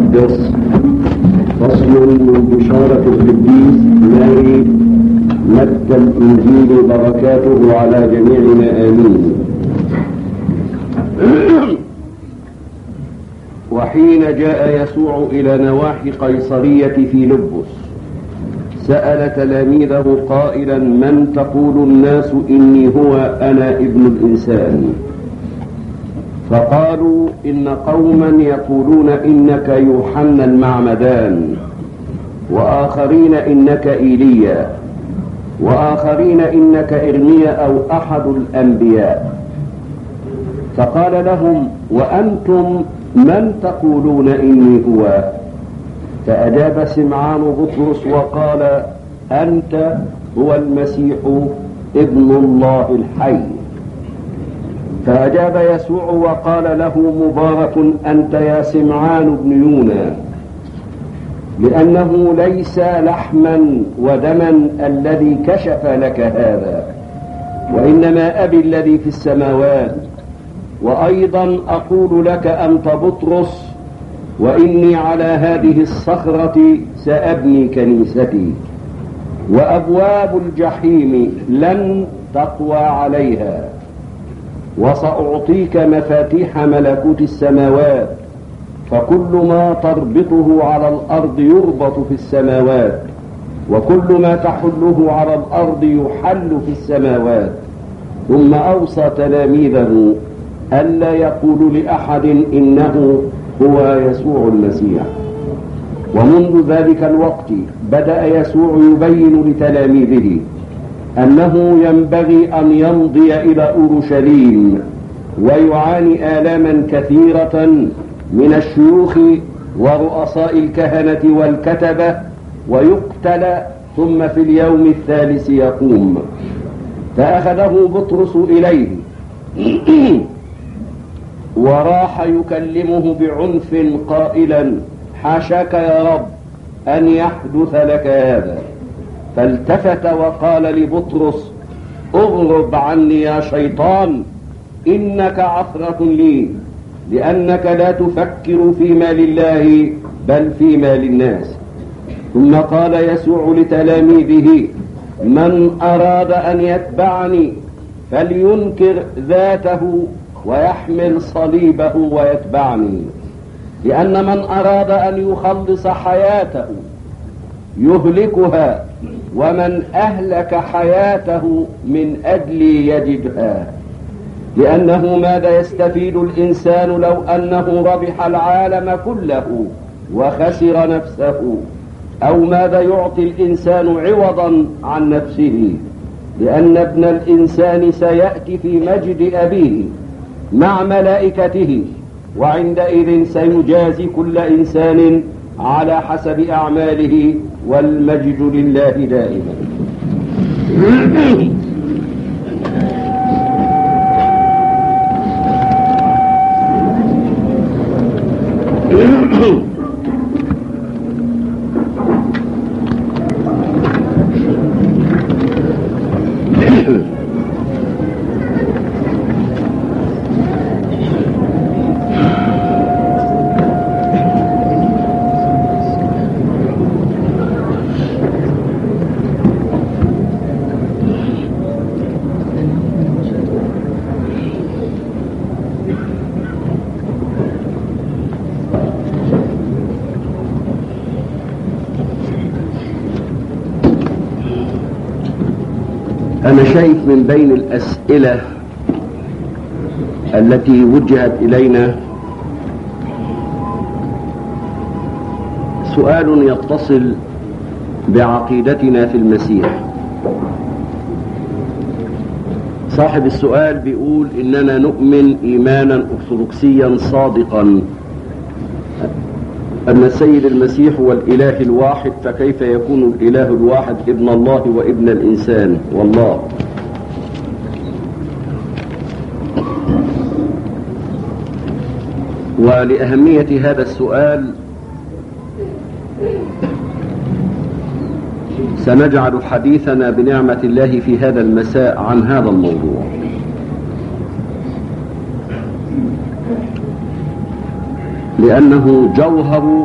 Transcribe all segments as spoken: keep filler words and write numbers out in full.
المقدس. فصل من بشارة القديس ماري متى الإنجيل بركاته على جميعنا آمين. وحين جاء يسوع إلى نواحي قيصرية فيلبس سأل تلاميذه قائلا: من تقول الناس إني هو أنا ابن الإنسان؟ فقالوا: إن قوما يقولون إنك يوحنا المعمدان، وآخرين إنك إيليا، وآخرين إنك إرميا أو أحد الأنبياء. فقال لهم: وأنتم من تقولون إني هو؟ فأجاب سمعان بطرس وقال: أنت هو المسيح ابن الله الحي. فأجاب يسوع وقال له: مبارك أنت يا سمعان بن يونا، لأنه ليس لحما ودما الذي كشف لك هذا، وإنما أبي الذي في السماوات. وأيضا أقول لك أنت بطرس، وإني على هذه الصخرة سأبني كنيستي، وأبواب الجحيم لن تقوى عليها. وسأعطيك مفاتيح ملكوت السماوات، فكل ما تربطه على الأرض يربط في السماوات، وكل ما تحله على الأرض يحل في السماوات. ثم أوصى تلاميذه ألا يقول لأحد إنه هو يسوع المسيح. ومنذ ذلك الوقت بدأ يسوع يبين لتلاميذه أنه ينبغي أن يمضي إلى أورشليم ويعاني آلاما كثيرة من الشيوخ ورؤساء الكهنة والكتبة، ويقتل، ثم في اليوم الثالث يقوم. فأخذه بطرس إليه وراح يكلمه بعنف قائلا: حاشاك يا رب أن يحدث لك هذا. فالتفت وقال لبطرس: اغرب عني يا شيطان، إنك عثرة لي، لأنك لا تفكر فيما لله بل فيما للناس. ثم قال يسوع لتلاميذه: من أراد أن يتبعني فلينكر ذاته ويحمل صليبه ويتبعني. لأن من أراد أن يخلص حياته يهلكها، ومن أهلك حياته من أجلي يجدها. لأنه ماذا يستفيد الإنسان لو أنه ربح العالم كله وخسر نفسه؟ أو ماذا يعطي الإنسان عوضا عن نفسه؟ لأن ابن الإنسان سيأتي في مجد أبيه مع ملائكته، وعندئذ سيجازي كل إنسان على حسب أعماله، والمجد لله دائما. أنا شايف من بين الأسئلة التي وجهت إلينا سؤال يتصل بعقيدتنا في المسيح. صاحب السؤال بيقول: إننا نؤمن إيمانا أرثوذكسيا صادقا أن السيد المسيح هو الإله الواحد، فكيف يكون الإله الواحد ابن الله وابن الإنسان والله؟ ولأهمية هذا السؤال سنجعل حديثنا بنعمة الله في هذا المساء عن هذا الموضوع. لأنه جوهر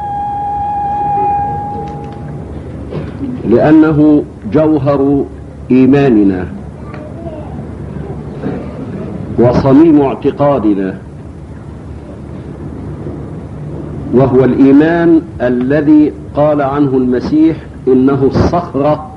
لأنه جوهر إيماننا وصميم اعتقادنا، وهو الإيمان الذي قال عنه المسيح إنه الصخرة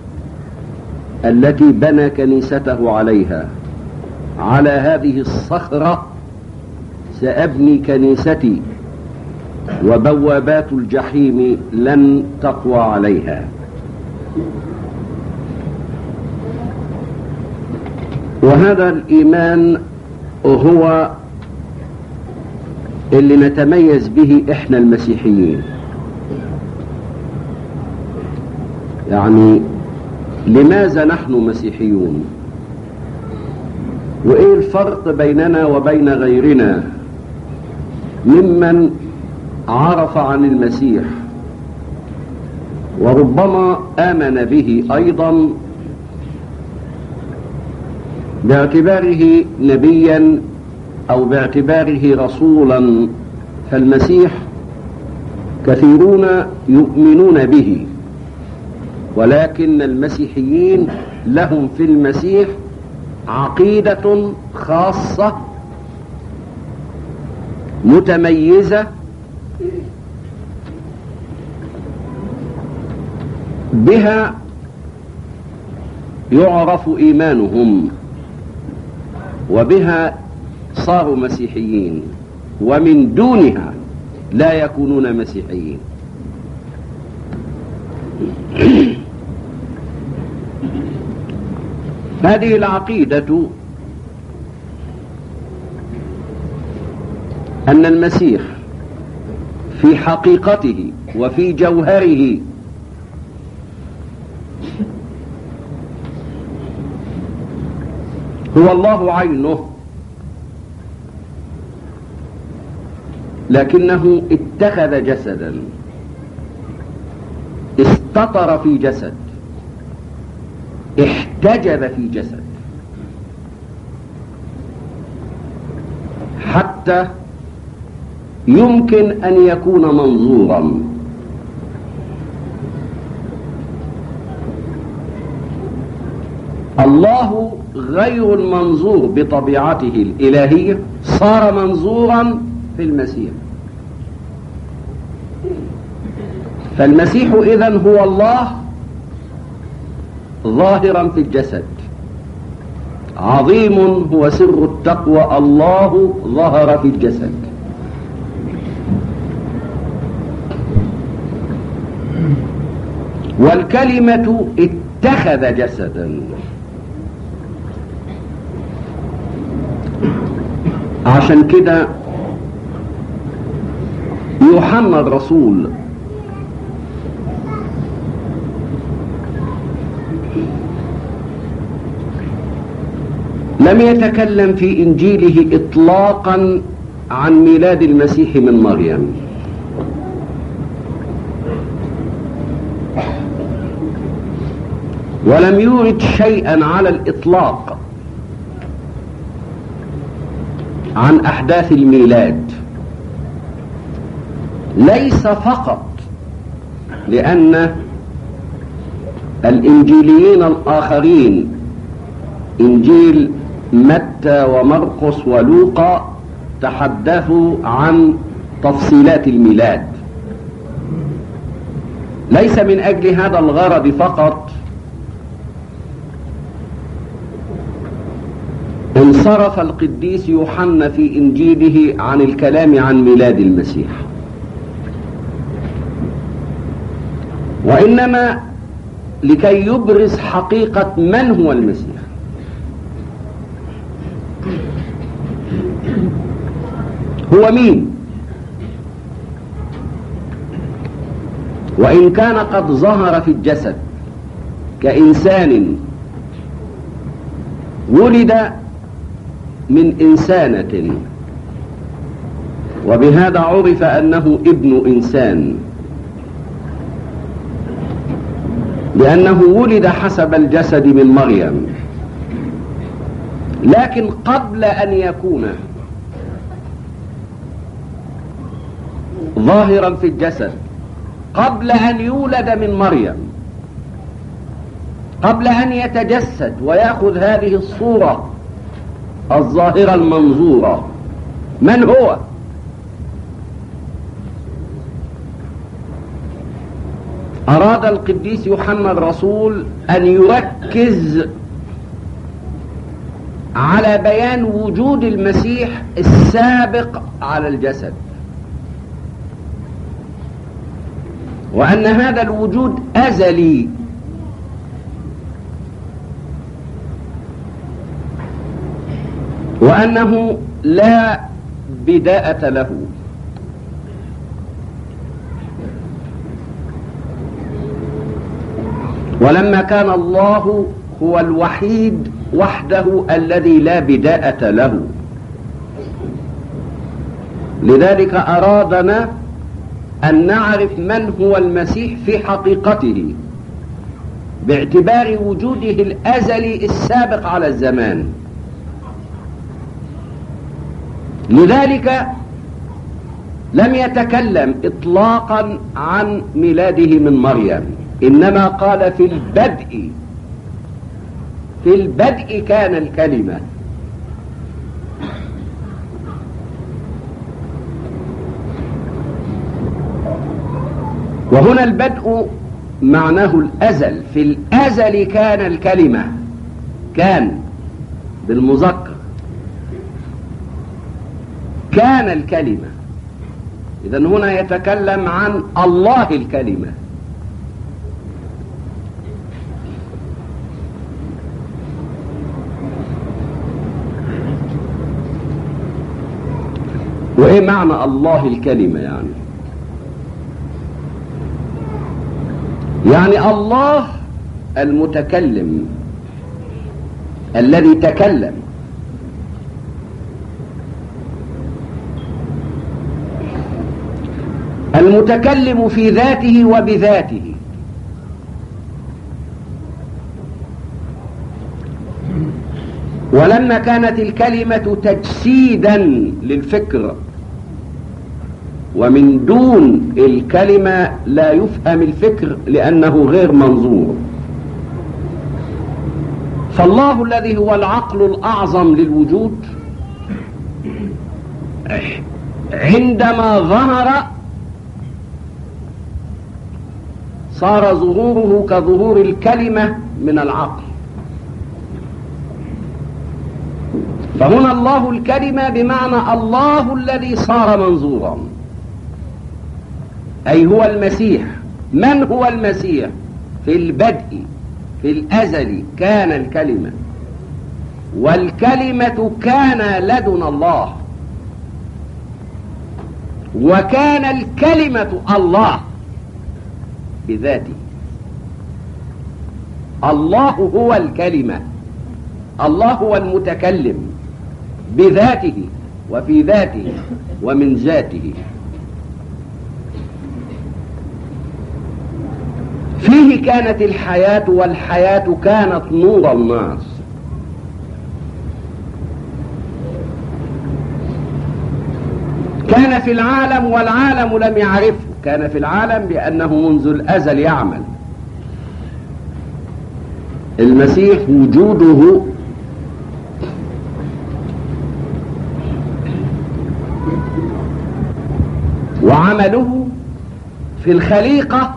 التي بنى كنيسته عليها. على هذه الصخرة سأبني كنيستي وبوابات الجحيم لن تقوى عليها. وهذا الإيمان هو اللي نتميز به إحنا المسيحيين. يعني لماذا نحن مسيحيون؟ وإيه الفرق بيننا وبين غيرنا ممن عرف عن المسيح وربما آمن به أيضا باعتباره نبيا أو باعتباره رسولا؟ فالمسيح كثيرون يؤمنون به، ولكن المسيحيين لهم في المسيح عقيدة خاصة متميزة بها يعرف إيمانهم، وبها صاروا مسيحيين، ومن دونها لا يكونون مسيحيين. هذه العقيدة أن المسيح في حقيقته وفي جوهره هو الله عينه، لكنه اتخذ جسدا، استطر في جسد، احتجب في جسد، حتى يمكن أن يكون منظورا. الله غير المنظور بطبيعته الإلهية صار منظورا في المسيح. فالمسيح إذن هو الله ظاهرا في الجسد. عظيم هو سر التقوى، الله ظهر في الجسد. والكلمة اتخذ جسدا. عشان كده يوحنا الرسول لم يتكلم في إنجيله إطلاقا عن ميلاد المسيح من مريم، ولم يورد شيئا على الإطلاق عن أحداث الميلاد، ليس فقط لأن الإنجيليين الآخرين إنجيل متى ومرقس ولوقا تحدثوا عن تفصيلات الميلاد، ليس من أجل هذا الغرض فقط انصرف القديس يوحنا في إنجيله عن الكلام عن ميلاد المسيح، وإنما لكي يبرز حقيقة من هو المسيح. هو مين؟ وإن كان قد ظهر في الجسد كإنسان ولد من إنسانة، وبهذا عرف أنه ابن إنسان، لأنه ولد حسب الجسد من مريم. لكن قبل أن يكون ظاهرا في الجسد قبل أن يولد من مريم، قبل أن يتجسد ويأخذ هذه الصورة الظاهرة المنظورة. من هو؟ أراد القديس يوحنا الرسول أن يركز على بيان وجود المسيح السابق على الجسد، وأن هذا الوجود أزلي، وأنه لا بداءة له. ولما كان الله هو الوحيد وحده الذي لا بداءة له، لذلك أرادنا أن نعرف من هو المسيح في حقيقته باعتبار وجوده الأزلي السابق على الزمان. لذلك لم يتكلم إطلاقا عن ميلاده من مريم، إنما قال في البدء، في البدء كان الكلمة. وهنا البدء معناه الأزل، في الأزل كان الكلمة، كان بالمذكر، كان الكلمة. إذن هنا يتكلم عن الله الكلمة. وإيه معنى الله الكلمة؟ يعني يعني الله المتكلم الذي تكلم، المتكلم في ذاته وبذاته. ولما كانت الكلمة تجسيدا للفكر، ومن دون الكلمة لا يفهم الفكر لأنه غير منظور، فالله الذي هو العقل الأعظم للوجود عندما ظهر صار ظهوره كظهور الكلمة من العقل. فهنا الله الكلمة بمعنى الله الذي صار منظورا، أي هو المسيح. من هو المسيح؟ في البدء، في الأزل كان الكلمة، والكلمة كان لدن الله، وكان الكلمة الله بذاته. الله هو الكلمة، الله هو المتكلم بذاته وفي ذاته ومن ذاته. فيه كانت الحياة، والحياة كانت نور الناس. كان في العالم والعالم لم يعرفه، كان في العالم لأنه منذ الأزل يعمل. المسيح وجوده وعمله في الخليقة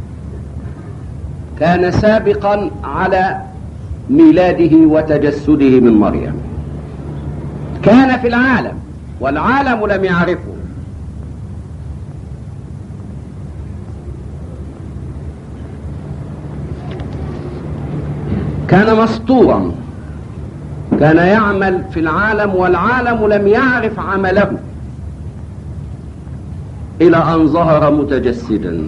كان سابقا على ميلاده وتجسده من مريم. كان في العالم والعالم لم يعرفه. كان مسطورا، كان يعمل في العالم والعالم لم يعرف عمله إلى أن ظهر متجسدا.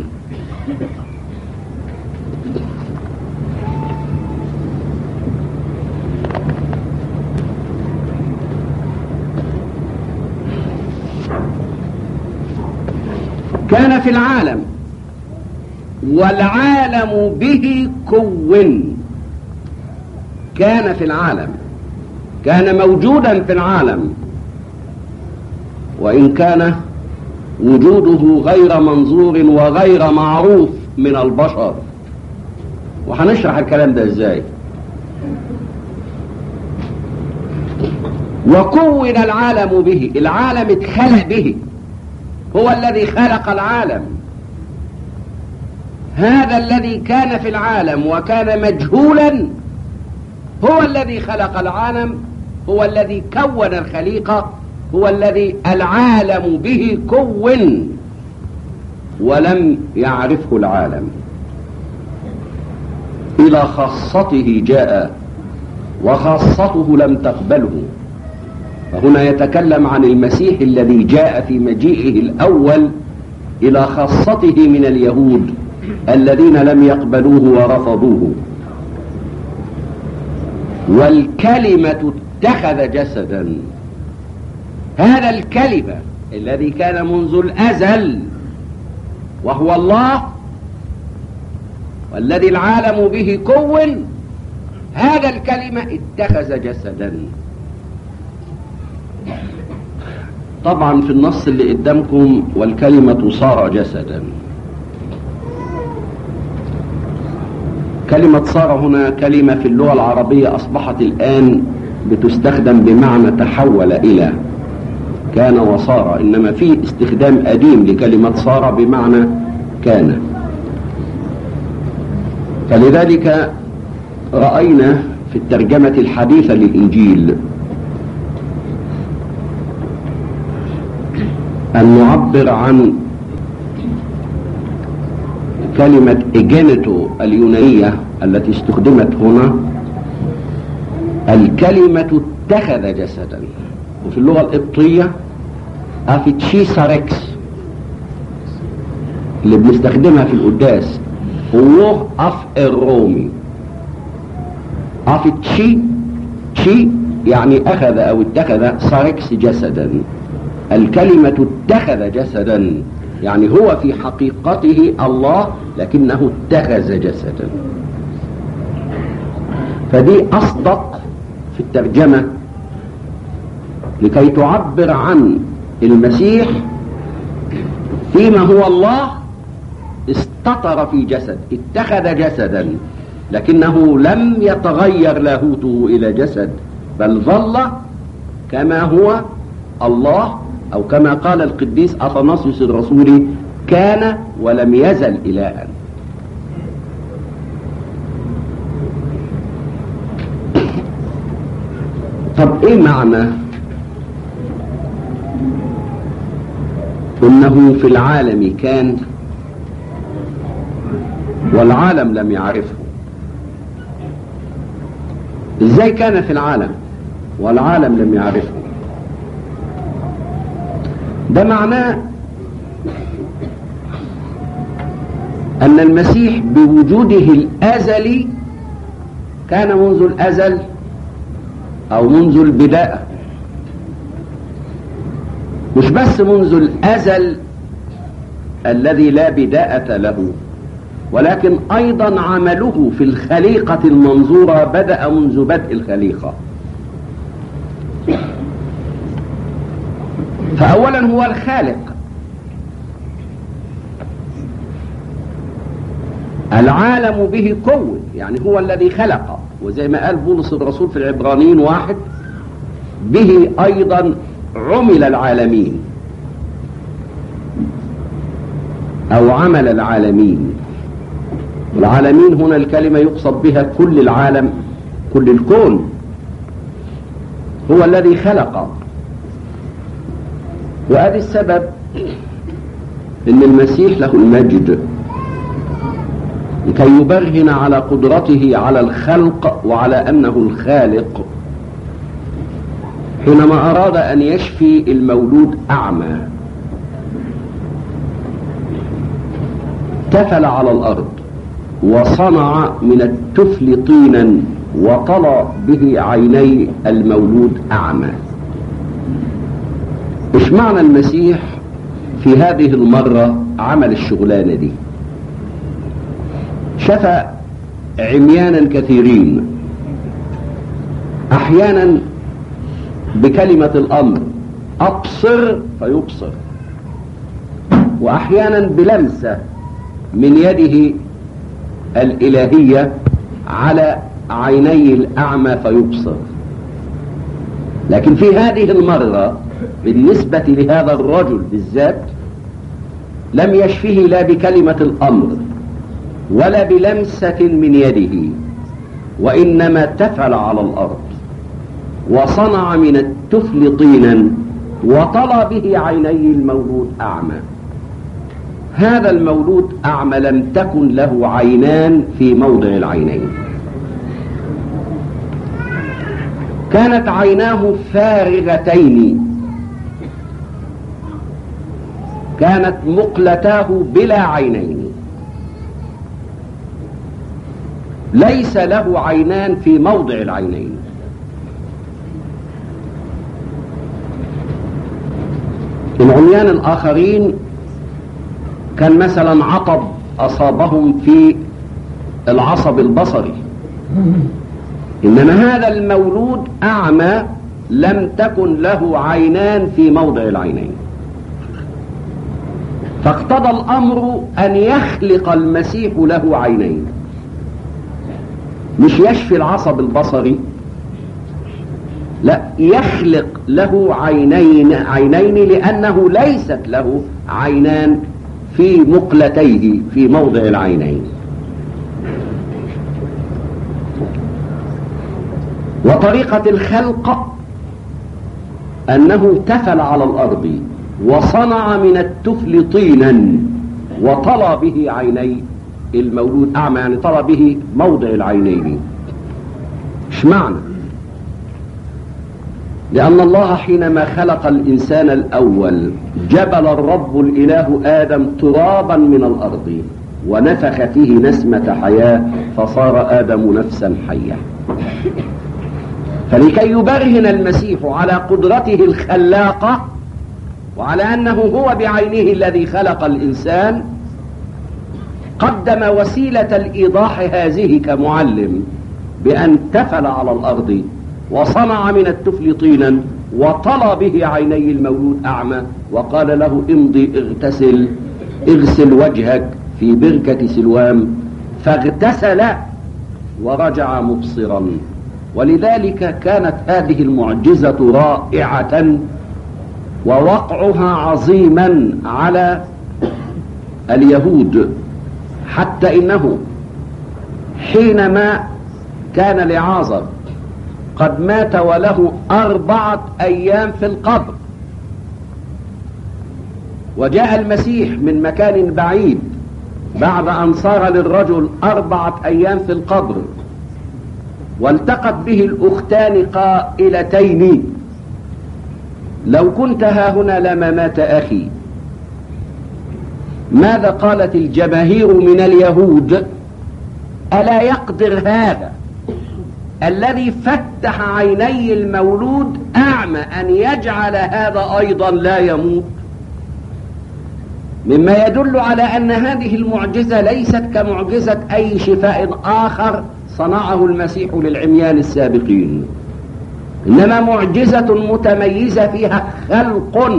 كان في العالم والعالم به كون. كان في العالم، كان موجودا في العالم، وإن كان وجوده غير منظور وغير معروف من البشر. وهنشرح الكلام ده ازاي. وكون العالم به، العالم اتخلق به، هو الذي خلق العالم. هذا الذي كان في العالم وكان مجهولا هو الذي خلق العالم، هو الذي كون الخليقة، هو الذي العالم به كون ولم يعرفه العالم. إلى خاصته جاء وخاصته لم تقبله. فهنا يتكلم عن المسيح الذي جاء في مجيئه الأول إلى خاصته من اليهود الذين لم يقبلوه ورفضوه. والكلمة اتخذ جسدا، هذا الكلمة الذي كان منذ الأزل وهو الله والذي العالم به كون، هذا الكلمة اتخذ جسدا. طبعا في النص اللي قدامكم والكلمة صار جسدا، كلمة صار هنا كلمة في اللغة العربية أصبحت الآن بتستخدم بمعنى تحول إلى، كان وصار، إنما في استخدام قديم لكلمة صار بمعنى كان. فلذلك رأينا في الترجمة الحديثة للإنجيل أن نعبر عن كلمة إجينيتو اليونانية التي استخدمت هنا، الكلمة اتخذ جسدا. وفي اللغة القبطية أفتشيساركس اللي بنستخدمها في القداس هو أف الرومي. أفتشي شي يعني أخذ أو اتخذ، ساركس جسدا. الكلمة اتخذ جسدا يعني هو في حقيقته الله لكنه اتخذ جسدا. فدي أصدق في الترجمة لكي تعبر عن المسيح فيما هو الله استطر في جسد، اتخذ جسدا، لكنه لم يتغير لاهوته إلى جسد، بل ظل كما هو الله، أو كما قال القديس أثناسيوس الرسولي كان ولم يزل إلها. طب إيه معنى إنه في العالم كان والعالم لم يعرفه؟ إزاي كان في العالم والعالم لم يعرفه؟ ده معناه أن المسيح بوجوده الأزلي كان منذ الأزل أو منذ البداية، مش بس منذ الأزل الذي لا بداية له، ولكن أيضا عمله في الخليقة المنظورة بدأ منذ بدء الخليقة. فأولا هو الخالق، العالم به كون، يعني هو الذي خلق. وزي ما قال بولس الرسول في العبرانيين واحد، به أيضا عمل العالمين أو عمل العالمين. العالمين هنا الكلمة يقصد بها كل العالم، كل الكون. هو الذي خلق. وهذا السبب ان المسيح له المجد لكي يبرهن على قدرته على الخلق وعلى انه الخالق، حينما اراد ان يشفي المولود اعمى تفل على الارض وصنع من التفل طينا وطلى به عيني المولود اعمى. مش معنى المسيح في هذه المرة عمل الشغلانة دي؟ شفى عميانا كثيرين، احيانا بكلمة الامر ابصر فيبصر، وأحيانا بلمسة من يده الإلهية على عيني الأعمى فيبصر. لكن في هذه المرة بالنسبة لهذا الرجل بالذات لم يشفه لا بكلمة الأمر ولا بلمسة من يده، وإنما تفل على الأرض وصنع من التفل طينا وطلى به عيني المولود أعمى. هذا المولود أعمى لم تكن له عينان في موضع العينين، كانت عيناه فارغتين، كانت مقلتاه بلا عينين، ليس له عينان في موضع العينين. العميان الآخرين كان مثلا عطب أصابهم في العصب البصري، إنما هذا المولود أعمى لم تكن له عينان في موضع العينين، فاقتضى الأمر أن يخلق المسيح له عينين، مش يشفي العصب البصري، لا، يخلق له عينين عينين لأنه ليست له عينان في مقلتيه في موضع العينين. وطريقة الخلق أنه تفل على الأرض وصنع من التفل طينا وطلى به عيني المولود أعمى، يعني طلى به موضع العينين. ايش معنى؟ لأن الله حينما خلق الإنسان الأول جبل الرب الإله آدم ترابا من الأرض ونفخ فيه نسمة حياة فصار آدم نفسا حية. فلكي يبرهن المسيح على قدرته الخلاقة وعلى أنه هو بعينه الذي خلق الإنسان قدم وسيلة الإيضاح هذه كمعلم بأن تفل على الأرض وصنع من التفل طينا وطلى به عيني المولود أعمى وقال له امضي اغتسل اغسل وجهك في بركة سلوام، فاغتسل ورجع مبصرا. ولذلك كانت هذه المعجزة رائعة ووقعها عظيما على اليهود، حتى إنه حينما كان لعازر قد مات وله أربعة أيام في القبر، وجاء المسيح من مكان بعيد بعد أن صار للرجل أربعة أيام في القبر، والتقت به الأختان قائلتين لو كنت ها هنا لما مات أخي. ماذا قالت الجماهير من اليهود؟ ألا يقدر هذا الذي فتح عيني المولود أعمى أن يجعل هذا أيضا لا يموت؟ مما يدل على أن هذه المعجزة ليست كمعجزة أي شفاء آخر صنعه المسيح للعميان السابقين، إنما معجزة متميزة فيها خلق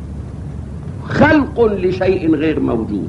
خلق لشيء غير موجود.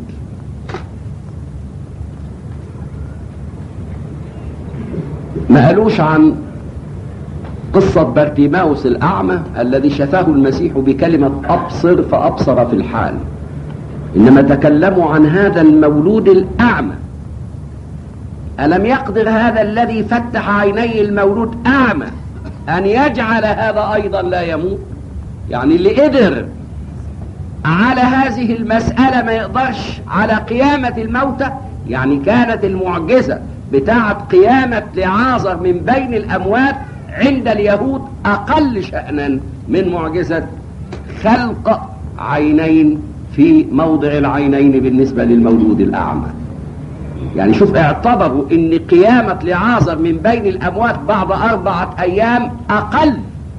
ما قالوش عن قصة بارتيماوس الأعمى الذي شفاه المسيح بكلمة أبصر فأبصر في الحال، إنما تكلموا عن هذا المولود الأعمى. ألم يقدر هذا الذي فتح عيني المولود أعمى أن يجعل هذا أيضا لا يموت؟ يعني اللي قدر على هذه المسألة ما يقدرش على قيامة الموتى. يعني كانت المعجزة بتاعة قيامة لعازر من بين الأموات عند اليهود أقل شأنا من معجزة خلق عينين في موضع العينين بالنسبة للمولود الأعمى. يعني شوف، اعتبروا ان قيامة لعازر من بين الأموات بعد أربعة أيام أقل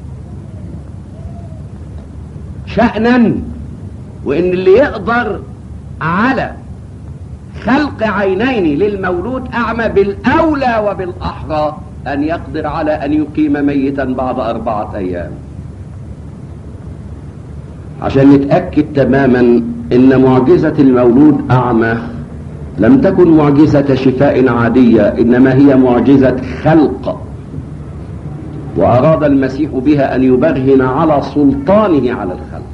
شأنا، وان اللي يقدر على خلق عينين للمولود أعمى بالأولى وبالأحرى أن يقدر على أن يقيم ميتا بعد أربعة أيام، عشان نتأكد تماما إن معجزة المولود أعمى لم تكن معجزة شفاء عادية، إنما هي معجزة خلق، وأراد المسيح بها أن يبرهن على سلطانه على الخلق،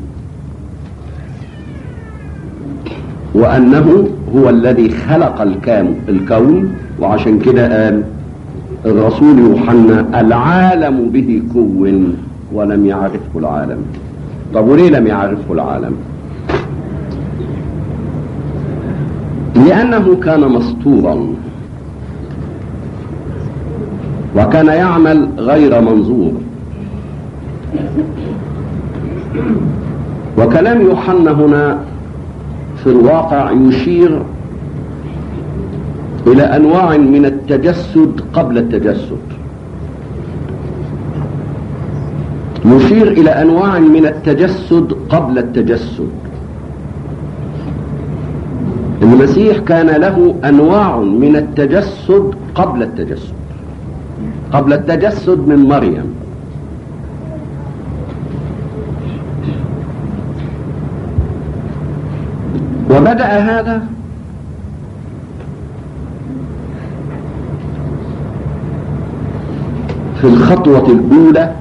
وأنه هو الذي خلق الكون. وعشان كده قال الرسول يوحنا: العالم به كون ولم يعرفه العالم. طب وليه لم يعرفه العالم؟ لأنه كان مستورا، وكان يعمل غير منظور. وكلام يوحنا هنا في الواقع يشير إلى أنواع من التجسد قبل التجسد، يشير إلى أنواع من التجسد قبل التجسد. المسيح كان له أنواع من التجسد قبل التجسد، قبل التجسد من مريم. وبدأ هذا في الخطوة الأولى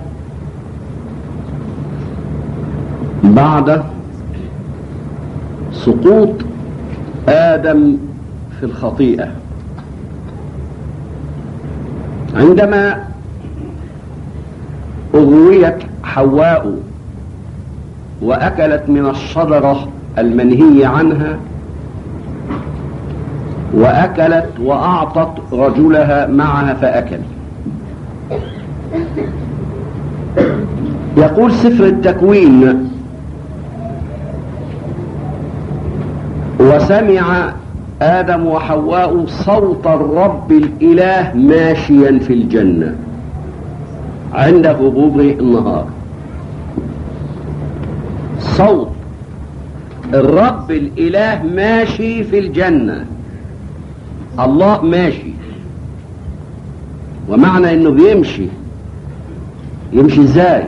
بعد سقوط آدم في الخطيئة، عندما أغويت حواء وأكلت من الشجرة المنهي عنها، وأكلت وأعطت رجلها معها فأكل. يقول سفر التكوين: وسمع آدم وحواء صوت الرب الإله ماشيا في الجنة عند غروب النهار. صوت الرب الإله ماشي في الجنة، الله ماشي. ومعنى انه بيمشي، يمشي ازاي؟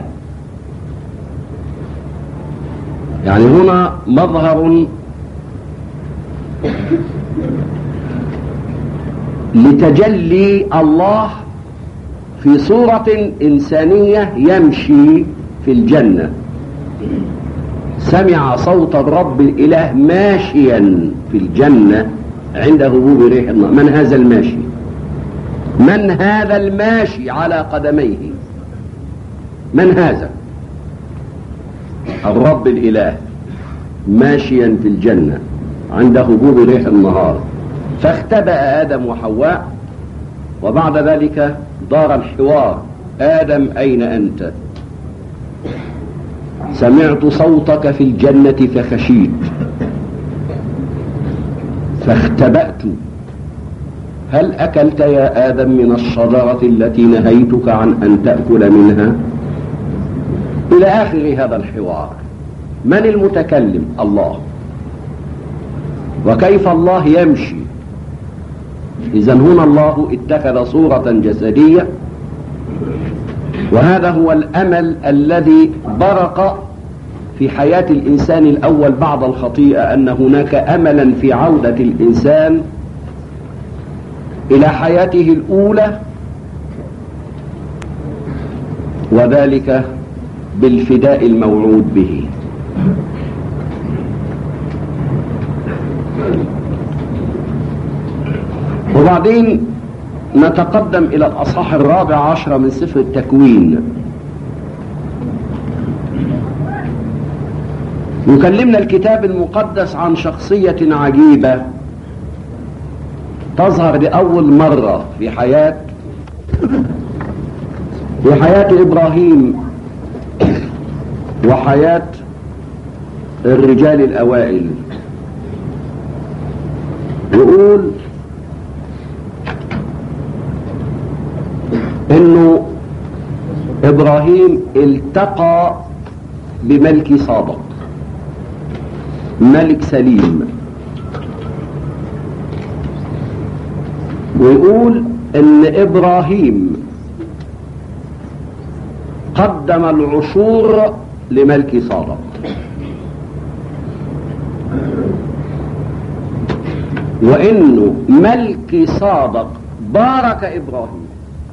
يعني هنا مظهر لتجلي الله في صورة إنسانية يمشي في الجنة. سمع صوت الرب الإله ماشيا في الجنة عند هبوب ريح النار. من هذا الماشي؟ من هذا الماشي على قدميه؟ من هذا؟ الرب الإله ماشيا في الجنة عند هبوب ريح النهار. فاختبأ آدم وحواء، وبعد ذلك دار الحوار: آدم أين أنت؟ سمعت صوتك في الجنة فخشيت فاختبأت. هل أكلت يا آدم من الشجرة التي نهيتك عن أن تأكل منها؟ إلى آخر هذا الحوار. من المتكلم؟ الله. وكيف الله يمشي؟ إذن هنا الله اتخذ صورة جسدية، وهذا هو الأمل الذي برق في حياة الإنسان الأول بعد الخطيئة، أن هناك أملا في عودة الإنسان إلى حياته الأولى، وذلك بالفداء الموعود به. وبعدين نتقدم إلى الأصحاح الرابع عشر من سفر التكوين. يكلمنا الكتاب المقدس عن شخصية عجيبة تظهر لأول مرة في حياة في حياة إبراهيم وحياة الرجال الأوائل. يقول إنه إبراهيم التقى بملك صادق، ملك سليم. ويقول إن إبراهيم قدم العشور لملك صادق. وإنه ملكي صادق بارك إبراهيم،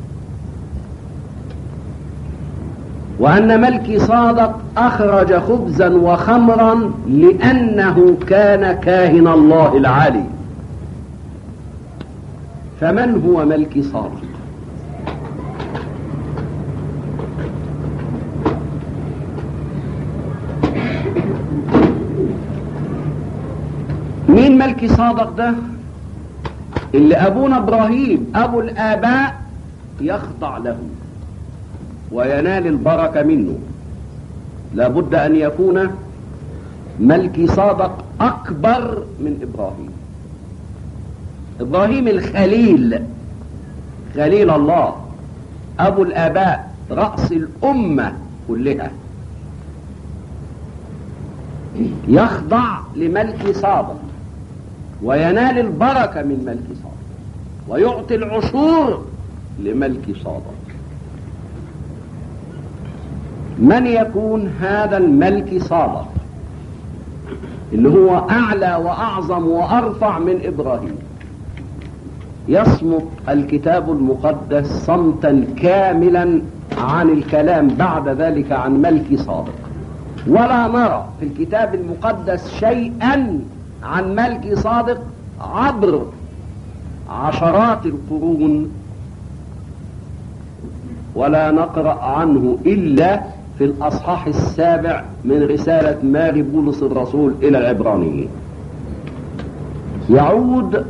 وأن ملكي صادق أخرج خبزا وخمرا لأنه كان كاهن الله العلي. فمن هو ملكي صادق؟ مين ملكي صادق ده؟ اللي أبونا إبراهيم أبو الآباء يخضع له وينال البركة منه. لابد أن يكون ملكي صادق أكبر من إبراهيم. إبراهيم الخليل، خليل الله، أبو الآباء، رأس الأمة كلها، يخضع لملكي صادق وينال البركة من ملكي صادق ويعطي العشور لملكي صادق. من يكون هذا الملكي صادق اللي هو أعلى وأعظم وأرفع من إبراهيم؟ يصمت الكتاب المقدس صمتا كاملا عن الكلام بعد ذلك عن ملكي صادق، ولا نرى في الكتاب المقدس شيئا عن ملكي صادق عبر عشرات القرون، ولا نقرأ عنه إلا في الأصحاح السابع من رسالة ماري بولس الرسول إلى العبرانيين. يعود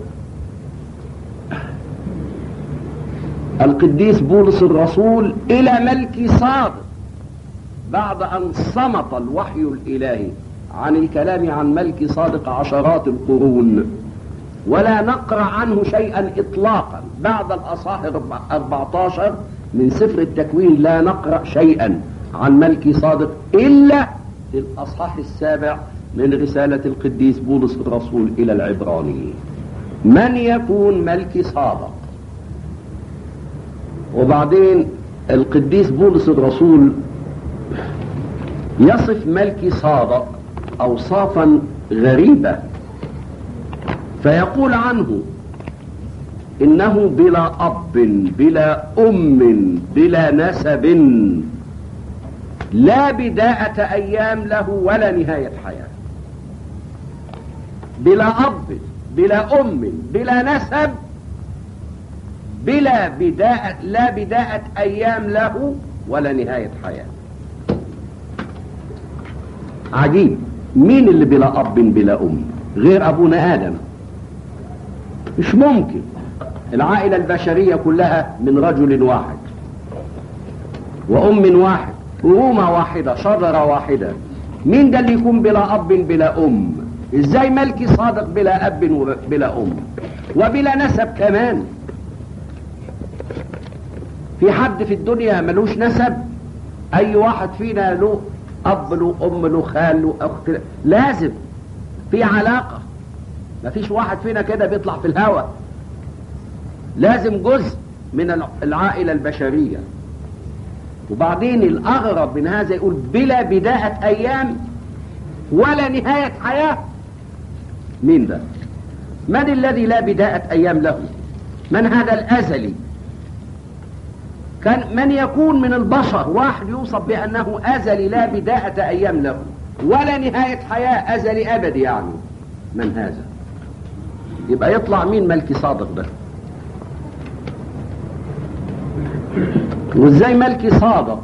القديس بولس الرسول إلى ملكي صادق بعد أن صمت الوحي الإلهي عن الكلام عن ملكي صادق عشرات القرون، ولا نقرأ عنه شيئا إطلاقا. بعد الأصحاح أربعة عشر من سفر التكوين لا نقرأ شيئا عن ملكي صادق إلا في الأصحاح السابع من رسالة القديس بولس الرسول إلى العبرانيين. من يكون ملكي صادق؟ وبعدين القديس بولس الرسول يصف ملكي صادق أوصافا غريبة، فيقول عنه إنه بلا أب بلا أم بلا نسب، لا بداءة أيام له ولا نهاية حياة. بلا أب بلا أم بلا نسب، بلا بداءة، لا بداءة أيام له ولا نهاية حياة. عجيب، مين اللي بلا أب بلا أم غير أبونا آدم؟ مش ممكن. العائلة البشرية كلها من رجل واحد وأم واحد، أمومة واحدة، شجرة واحدة. مين ده اللي يكون بلا أب بلا أم؟ إزاي ملكي صادق بلا أب وبلا أم وبلا نسب كمان؟ في حد في الدنيا ملوش نسب؟ أي واحد فينا له أب له أم له خال له أخت، لازم في علاقة. مفيش واحد فينا كده بيطلع في الهواء، لازم جزء من العائلة البشرية. وبعدين الأغرب من هذا يقول بلا بداية أيام ولا نهاية حياة. مين ده؟ من الذي لا بداية أيام له؟ من هذا الأزلي؟ كان من يكون من البشر واحد يوصف بأنه أزلي لا بداية أيام له ولا نهاية حياة، أزلي أبدي يعني؟ من هذا؟ يبقى يطلع مين ملكي صادق ده؟ وازاي ملكي صادق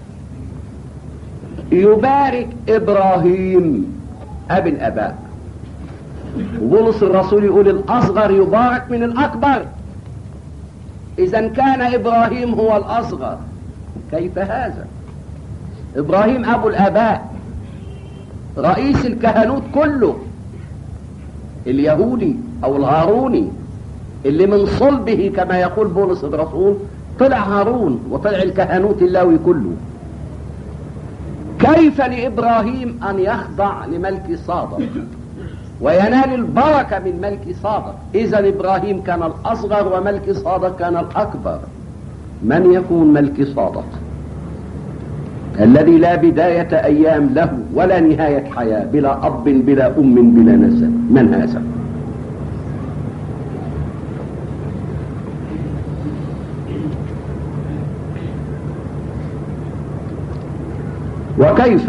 يبارك إبراهيم أبي الآباء؟ وبولس الرسول يقول الأصغر يبارك من الأكبر. إذا كان إبراهيم هو الأصغر، كيف هذا؟ إبراهيم أبو الآباء، رئيس الكهنوت كله، اليهودي أو الهاروني، اللي من صلبه كما يقول بولس الرسول طلع هارون وطلع الكهنوت اللاوي كله. كيف لإبراهيم أن يخضع لملك صادق وينال البركة من ملك صادق؟ إذا إبراهيم كان الأصغر وملك صادق كان الأكبر. من يكون ملك صادق؟ الذي لا بداية أيام له ولا نهاية حياة، بلا أب بلا أم بلا نسب. من هذا؟ وكيف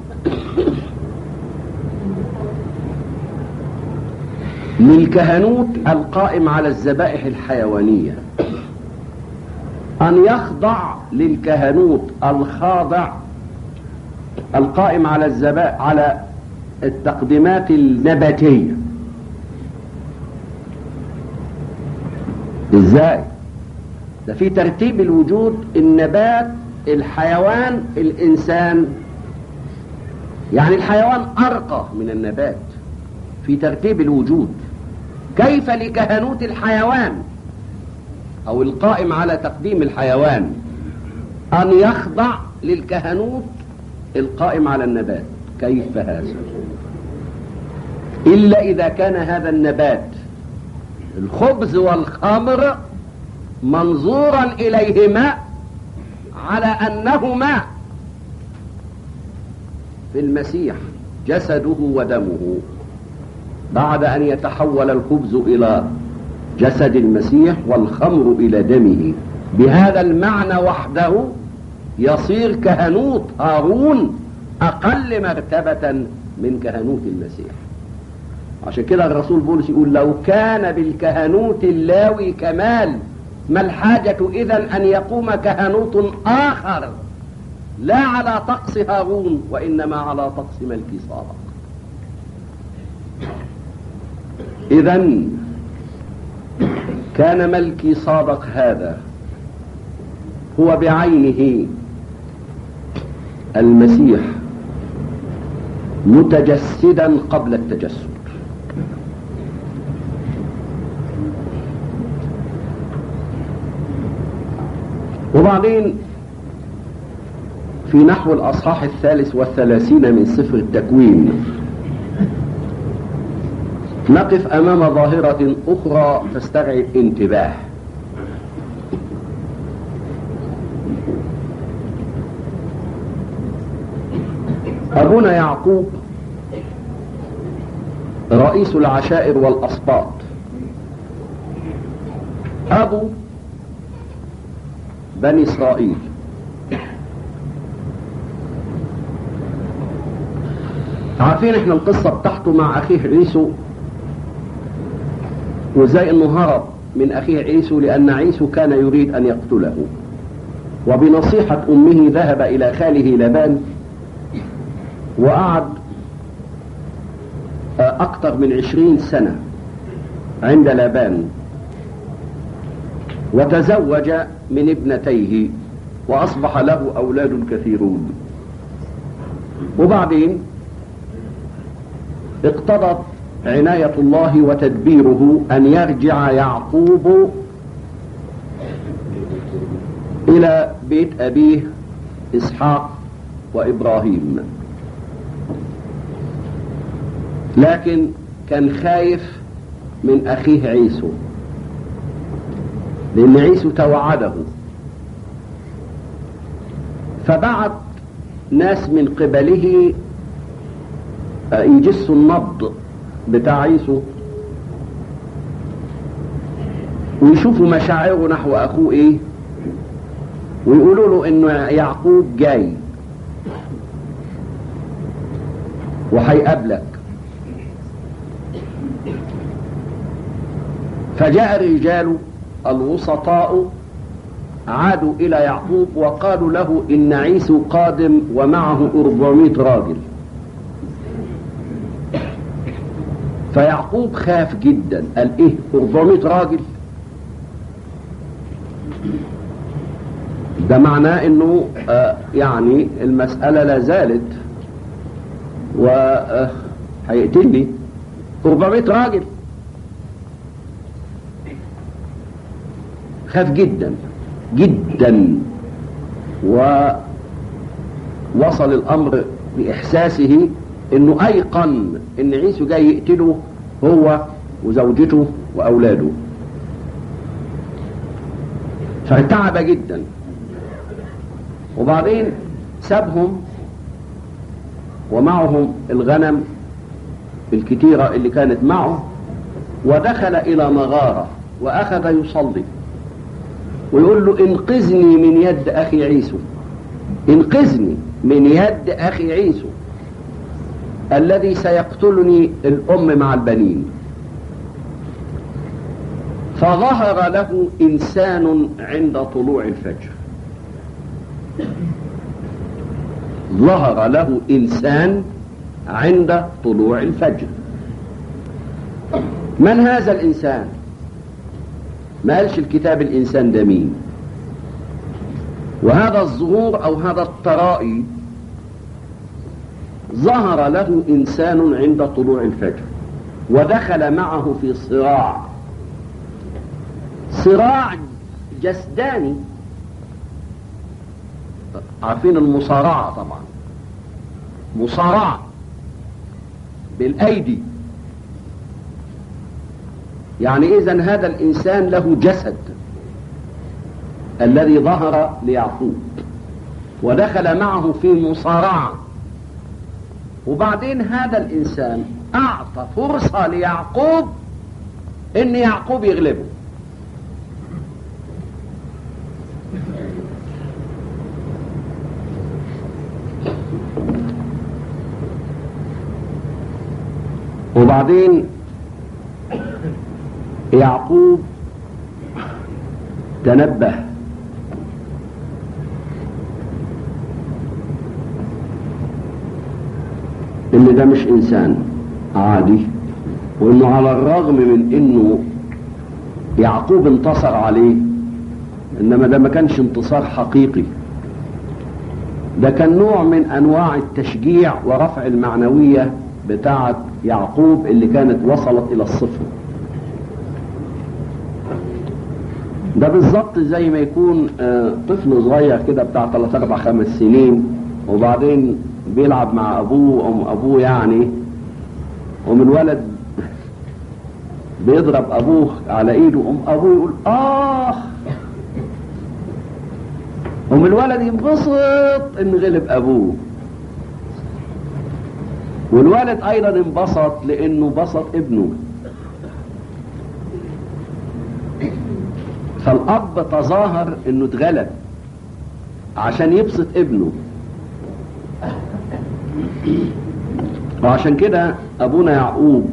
للكهنوت القائم على الذبائح الحيوانية أن يخضع للكهنوت الخاضع القائم على الذبائح على التقديمات النباتية؟ ازاي؟ ده في ترتيب الوجود، النبات، الحيوان، الإنسان. يعني الحيوان أرقى من النبات في ترتيب الوجود. كيف لكهنوت الحيوان أو القائم على تقديم الحيوان أن يخضع للكهنوت القائم على النبات؟ كيف هذا؟ إلا إذا كان هذا النبات الخبز والخمر منظورا إليهما على أنهما في المسيح جسده ودمه، بعد أن يتحول الخبز إلى جسد المسيح والخمر إلى دمه. بهذا المعنى وحده يصير كهنوت هارون أقل مرتبة من كهنوت المسيح. عشان كده الرسول بولس يقول لو كان بالكهنوت اللاوي كمال، ما الحاجة إذن أن يقوم كهنوت آخر لا على طقس هارون وإنما على طقس ملكي صادق. إذن كان ملكي صادق هذا هو بعينه المسيح متجسدا قبل التجسد. وبعدين في نحو الأصحاح الثالث والثلاثين من سفر التكوين نقف أمام ظاهرة أخرى تستدعي الانتباه. أبونا يعقوب رئيس العشائر والأسباط، أبو بني إسرائيل، عارفين احنا القصة بتاعته مع أخيه عيسو، وزي انه هرب من أخيه عيسو لأن عيسو كان يريد أن يقتله، وبنصيحة أمه ذهب إلى خاله لبان وقعد أكثر من عشرين سنة عند لبان، وتزوج من ابنتيه وأصبح له أولاد كثيرون. وبعدين اقتضت عناية الله وتدبيره أن يرجع يعقوب إلى بيت أبيه إسحاق وإبراهيم، لكن كان خايف من أخيه عيسو لأن عيسو توعده، فبعت ناس من قبله يجسوا النبض بتاع عيسو ويشوفوا مشاعره نحو أخوه إيه، ويقولوا له إنه يعقوب جاي وهيقابلك. فجاء الرجال الوسطاء عادوا إلى يعقوب وقالوا له إن عيسو قادم ومعه أربعمائة راجل. فيعقوب خاف جدا، قال إيه أربعمائة راجل؟ ده معناه إنه آه يعني المسألة لا زالت وهيقتلني. أربعمائة راجل، خاف جدا جدا، ووصل الأمر بإحساسه إنه أيقن إن عيسو جاي يقتله هو وزوجته وأولاده، فارتعب جدا. وبعدين سابهم ومعهم الغنم الكتيرة اللي كانت معه، ودخل إلى مغارة وأخذ يصلي ويقول له انقذني من يد أخي عيسو، انقذني من يد أخي عيسو الذي سيقتلني الأم مع البنين. فظهر له إنسان عند طلوع الفجر، ظهر له إنسان عند طلوع الفجر. من هذا الإنسان؟ ما قالش الكتاب الإنسان ده مين. وهذا الظهور أو هذا الترائي ظهر له إنسان عند طلوع الفجر ودخل معه في صراع، صراع جسداني. عارفين المصارعة طبعا، مصارعة بالأيدي. يعني إذن هذا الإنسان له جسد الذي ظهر ليعقوب ودخل معه في مصارعة، وبعدين هذا الإنسان أعطى فرصة ليعقوب إن يعقوب يغلبه. وبعدين يعقوب تنبه ان ده مش انسان عادي، وانه على الرغم من انه يعقوب انتصر عليه، انما ده ما كانش انتصار حقيقي، ده كان نوع من انواع التشجيع ورفع المعنوية بتاعة يعقوب اللي كانت وصلت الى الصفر. ده بالظبط زي ما يكون طفل صغير كده بتاع ثلاث اربع خمس سنين، وبعدين بيلعب مع ابوه ام ابوه يعني، ومن الولد بيضرب ابوه على ايده، ام ابوه يقول اخ، ومن الولد ينبسط ان غلب ابوه، والولد ايضا انبسط لانه بسط ابنه. فالاب تظاهر انه اتغلب عشان يبسط ابنه، وعشان كده ابونا يعقوب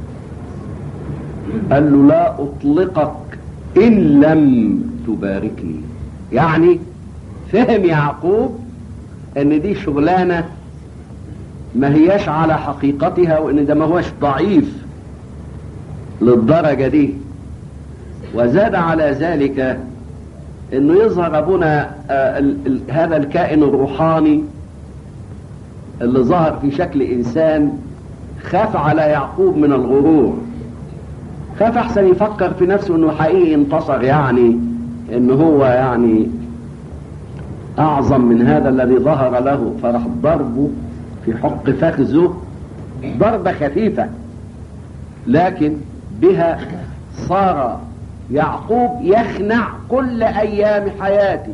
قال له لا اطلقك ان لم تباركني. يعني فهم يعقوب ان دي شغلانة ما هياش على حقيقتها، وان ده ما هوش ضعيف للدرجة دي. وزاد على ذلك انه يظهر ابونا آه ال ال هذا الكائن الروحاني اللي ظهر في شكل انسان، خاف على يعقوب من الغرور، خاف احسن يفكر في نفسه انه حقيقي انتصر، يعني انه هو يعني اعظم من هذا الذي ظهر له، فراح ضربه في حق فخذه ضربة خفيفة، لكن بها صار يعقوب يخنع كل ايام حياته.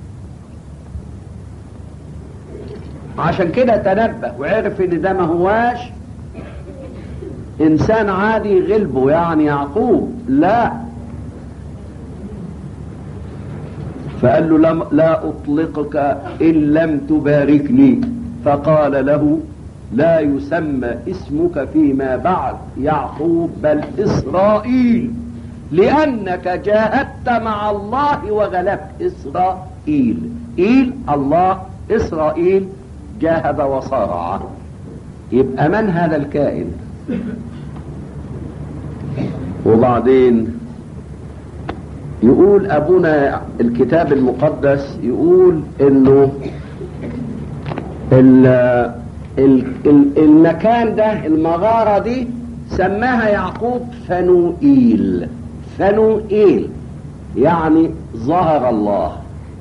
عشان كده تنبه وعرف ان ده ما هواش انسان عادي غلبه يعني يعقوب، لا. فقال له لا اطلقك ان لم تباركني. فقال له لا يسمى اسمك فيما بعد يعقوب بل اسرائيل، لانك جاهدت مع الله وغلبت. اسرائيل، إيل الله، اسرائيل جاهد وصارع. يبقى من هذا الكائن؟ وبعدين يقول ابونا الكتاب المقدس يقول انه ال ال ال المكان ده، المغارة دي، سماها يعقوب فنوئيل. فنوئيل يعني ظهر الله.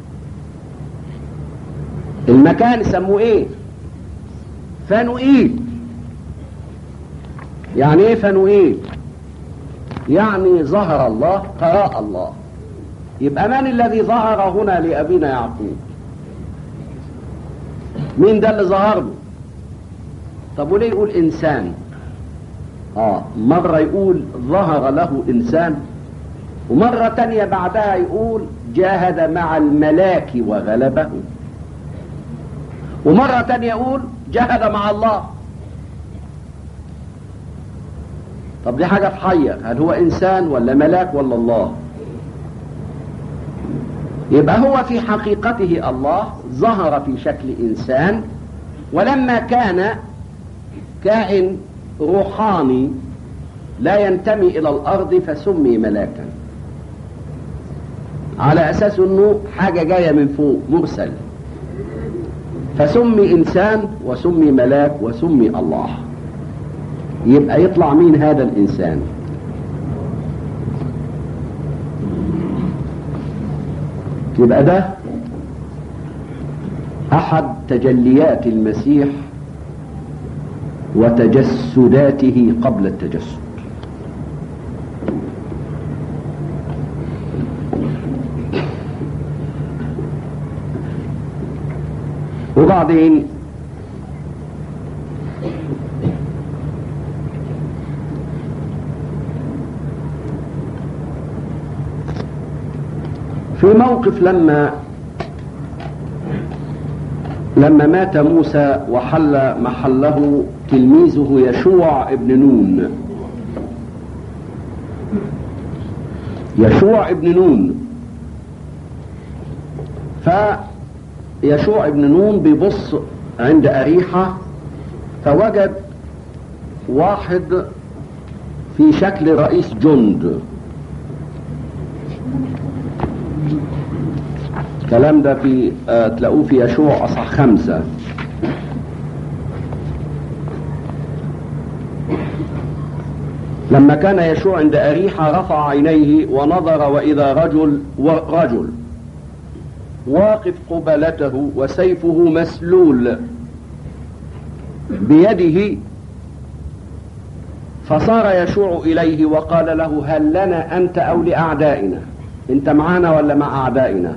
المكان سموه ايه؟ فنوئيل. يعني ايه فنوئيل؟ يعني ظهر الله، قراء الله. يبقى من الذي ظهر هنا لأبينا يعقوب؟ مين ده اللي ظهر له؟ طب وليه يقول انسان؟ اه مرة يقول ظهر له انسان، ومرة تانية بعدها يقول جاهد مع الملاك وغلبه، ومرة تانية يقول جاهد مع الله. طب دي حاجة تحير، هل هو انسان ولا ملاك ولا الله؟ يبقى هو في حقيقته الله ظهر في شكل انسان، ولما كان كائن روحاني لا ينتمي الى الارض فسمي ملاكا، على اساس انه حاجة جاية من فوق مرسل، فسمي انسان وسمي ملاك وسمي الله. يبقى يطلع مين هذا الانسان؟ يبقى ده احد تجليات المسيح وتجسداته قبل التجسد. وبعدين في موقف لما لما مات موسى وحل محله تلميذه يشوع ابن نون. يشوع ابن نون فيشوع ابن نون بيبص عند أريحة فوجد واحد في شكل رئيس جند. الكلام ده في آه تلاقوه في يشوع اصح خمسة. لما كان يشوع عند أريحة رفع عينيه ونظر وإذا رجل ورجل واقف قبلته وسيفه مسلول بيده، فصار يشوع إليه وقال له هل لنا أنت أو لأعدائنا؟ أنت معانا ولا مع أعدائنا؟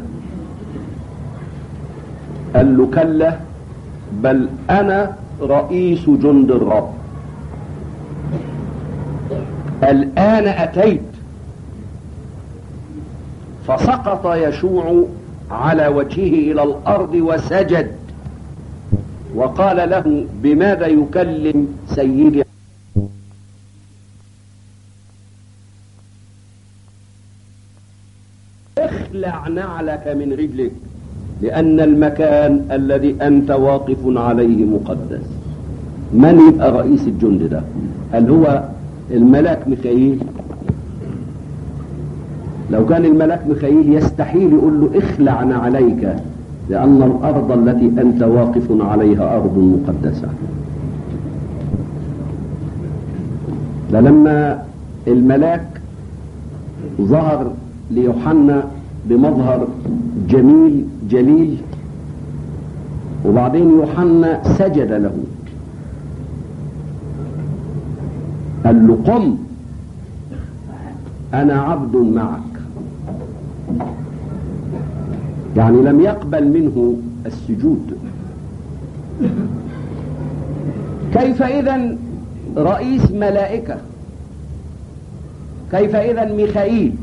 قال له كلا بل أنا رئيس جند الرب، الآن أتيت. فسقط يشوع على وجهه إلى الأرض وسجد وقال له بماذا يكلم سيدي؟ اخلع نعلك من رجلك لأن المكان الذي أنت واقف عليه مقدس. من يبقى رئيس الجند ده؟ هل هو الملاك ميخائيل؟ لو كان الملاك ميخائيل يستحيل يقول له اخلع نعليك لأن الأرض التي أنت واقف عليها أرض مقدسة. فلما الملاك ظهر ليوحنا بمظهر جميل جليل وبعدين يوحنا سجد له، قال له قم أنا عبد معك، يعني لم يقبل منه السجود. كيف إذن رئيس ملائكة؟ كيف إذن ميخائيل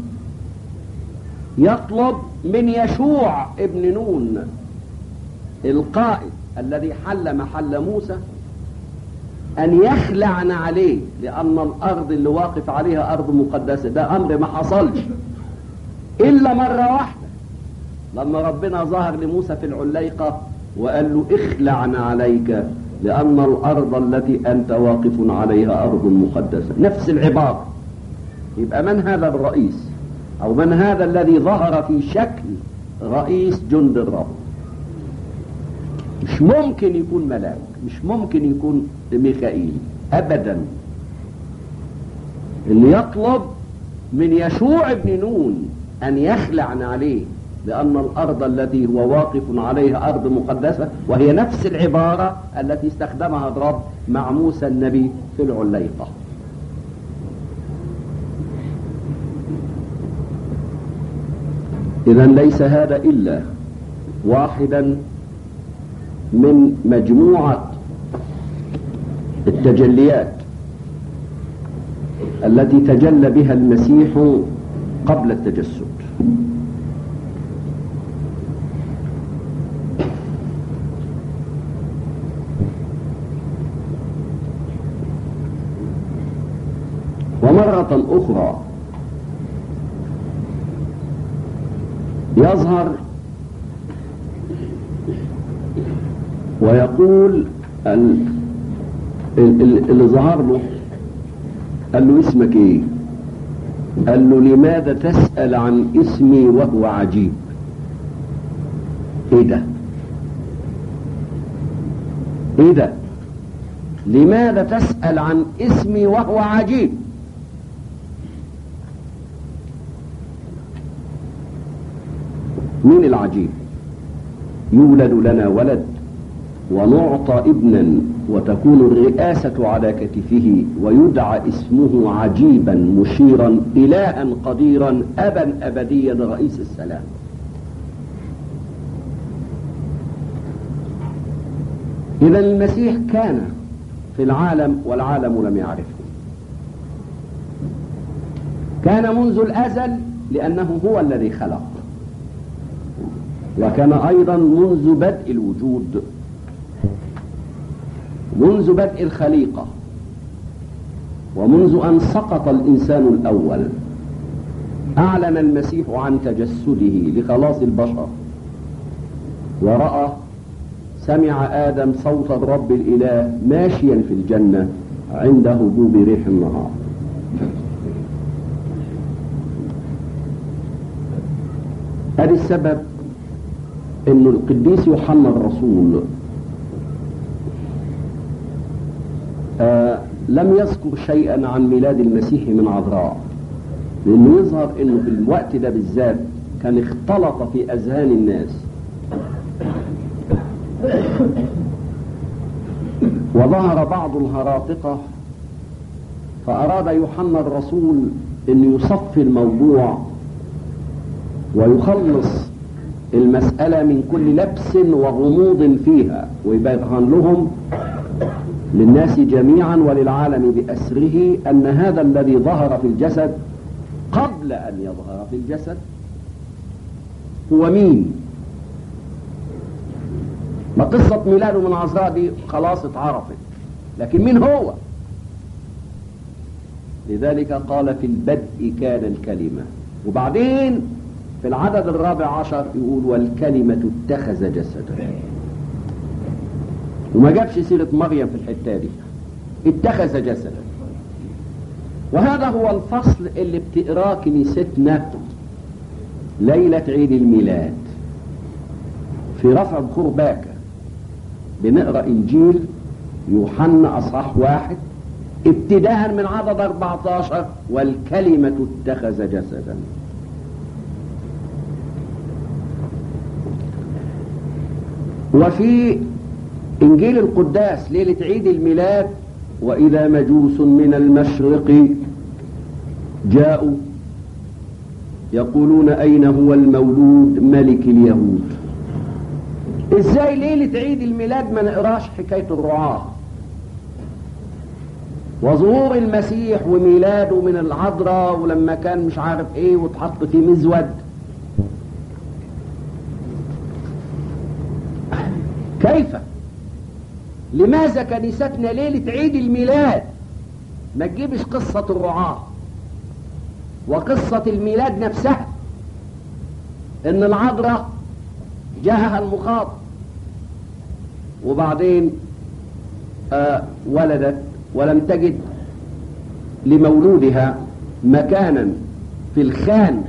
يطلب من يشوع ابن نون القائد الذي حل محل موسى أن يخلعن عليه لأن الأرض اللي واقف عليها أرض مقدسة؟ ده أمر ما حصلش إلا مرة واحدة لما ربنا ظهر لموسى في العليقة وقال له اخلعن عليك لأن الأرض التي أنت واقف عليها أرض مقدسة. نفس العبارة. يبقى من هذا الرئيس أو من هذا الذي ظهر في شكل رئيس جند الرب؟ مش ممكن يكون ملاك، مش ممكن يكون ميخائيل أبدا. اللي يطلب من يشوع ابن نون أن يخلعن عليه لأن الأرض التي هو واقف عليها أرض مقدسة، وهي نفس العبارة التي استخدمها الرب مع موسى النبي في العليقة. إذن ليس هذا إلا واحدا من مجموعة التجليات التي تجلى بها المسيح قبل التجسد. ومرة أخرى يظهر ويقول اللي ظهر له، قال له اسمك ايه؟ قال له لماذا تسأل عن اسمي وهو عجيب؟ ايه ده؟ ايه ده؟ لماذا تسأل عن اسمي وهو عجيب؟ مين العجيب؟ يولد لنا ولد ونعطى ابنا وتكون الرئاسة على كتفه ويدعى اسمه عجيبا مشيرا إلها قديرا أبا أبديا رئيس السلام. إذا المسيح كان في العالم والعالم لم يعرفه، كان منذ الأزل لأنه هو الذي خلق، وكان أيضا منذ بدء الوجود، منذ بدء الخليقة، ومنذ أن سقط الإنسان الأول أعلن المسيح عن تجسده لخلاص البشر. ورأى سمع آدم صوت الرب الإله ماشيا في الجنة عند هبوب ريح النهار. هذا السبب أن القديس يوحنا الرسول آه لم يذكر شيئا عن ميلاد المسيح من عذراء، لأنه يظهر أنه في الوقت ده بالذات كان اختلط في أذهان الناس، وظهر بعض الهراطقة فأراد يوحنا الرسول أن يصفي الموضوع ويخلص المسألة من كل لبس وغموض فيها، ويبين لهم للناس جميعا وللعالم بأسره أن هذا الذي ظهر في الجسد قبل أن يظهر في الجسد هو مين. ما قصة ميلاده من عذراء دي خلاص اتعرفت، لكن مين هو؟ لذلك قال في البدء كان الكلمة، وبعدين في العدد الرابع عشر يقول والكلمة اتخذ جسدا، وما جابش سيرة مريم في الحتة دي، اتخذ جسدا. وهذا هو الفصل اللي بتقراه كنيستنا ليلة عيد الميلاد في رفع بخور باكر. بنقرأ إنجيل يوحنا أصحاح واحد ابتداء من عدد أربعة عشر والكلمة اتخذ جسدا. وفي إنجيل القداس ليلة عيد الميلاد وإذا مجوس من المشرق جاءوا يقولون أين هو المولود ملك اليهود. إزاي ليلة عيد الميلاد ما نقراش حكاية الرعاة وظهور المسيح وميلاده من العذراء ولما كان مش عارف ايه وتحط فيه مزود؟ كيف؟ لماذا كنيستنا ليلة عيد الميلاد ما تجيبش قصة الرعاة وقصة الميلاد نفسها، ان العذراء جاءها المخاض وبعدين آه ولدت ولم تجد لمولودها مكانا في الخان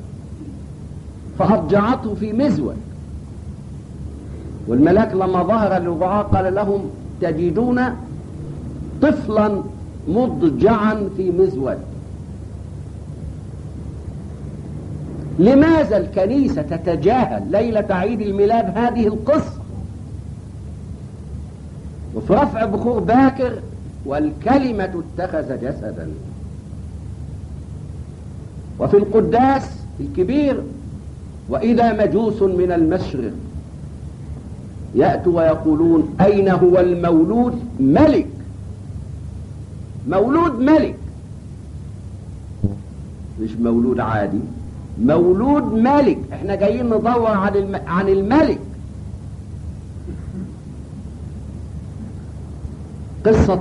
فأضجعته في مزود، والملاك لما ظهر للرعاة قال لهم تجدون طفلا مضجعا في مزود. لماذا الكنيسة تتجاهل ليلة عيد الميلاد هذه القصة؟ وفي رفع بخور باكر والكلمة اتخذ جسدا، وفي القداس الكبير وإذا مجوس من المشرق يأتوا ويقولون أين هو المولود ملك، مولود ملك، مش مولود عادي، مولود ملك. احنا جايين ندور عن الم... عن الملك. قصة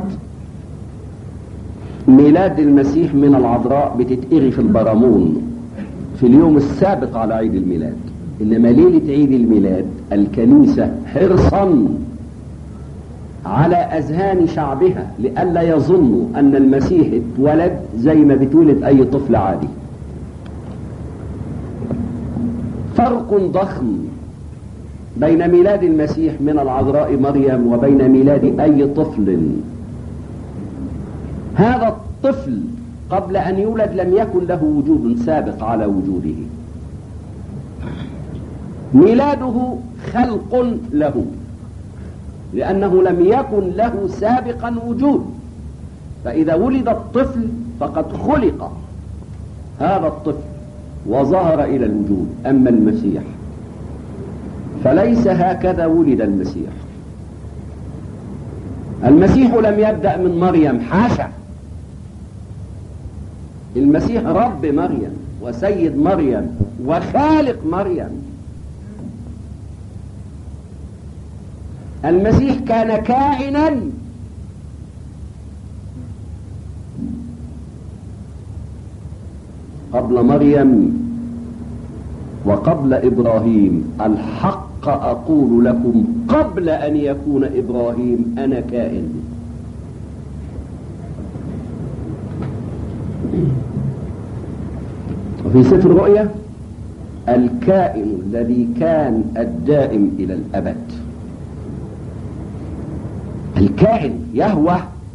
ميلاد المسيح من العذراء بتتقري في البرامون في اليوم السابق على عيد الميلاد. إنما ليلة عيد الميلاد الكنيسة حرصا على أذهان شعبها لئلا يظنوا أن المسيح اتولد زي ما بتولد أي طفل عادي. فرق ضخم بين ميلاد المسيح من العذراء مريم وبين ميلاد أي طفل. هذا الطفل قبل أن يولد لم يكن له وجود سابق على وجوده. ميلاده خلق له لأنه لم يكن له سابقا وجود، فإذا ولد الطفل فقد خلق هذا الطفل وظهر إلى الوجود. أما المسيح فليس هكذا ولد المسيح. المسيح لم يبدأ من مريم، حاشا، المسيح رب مريم وسيد مريم وخالق مريم. المسيح كان كائنا قبل مريم وقبل إبراهيم. الحق أقول لكم قبل أن يكون إبراهيم أنا كائن. وفي سفر الرؤيا الكائن الذي كان الدائم إلى الأبد. الكائن يهوى،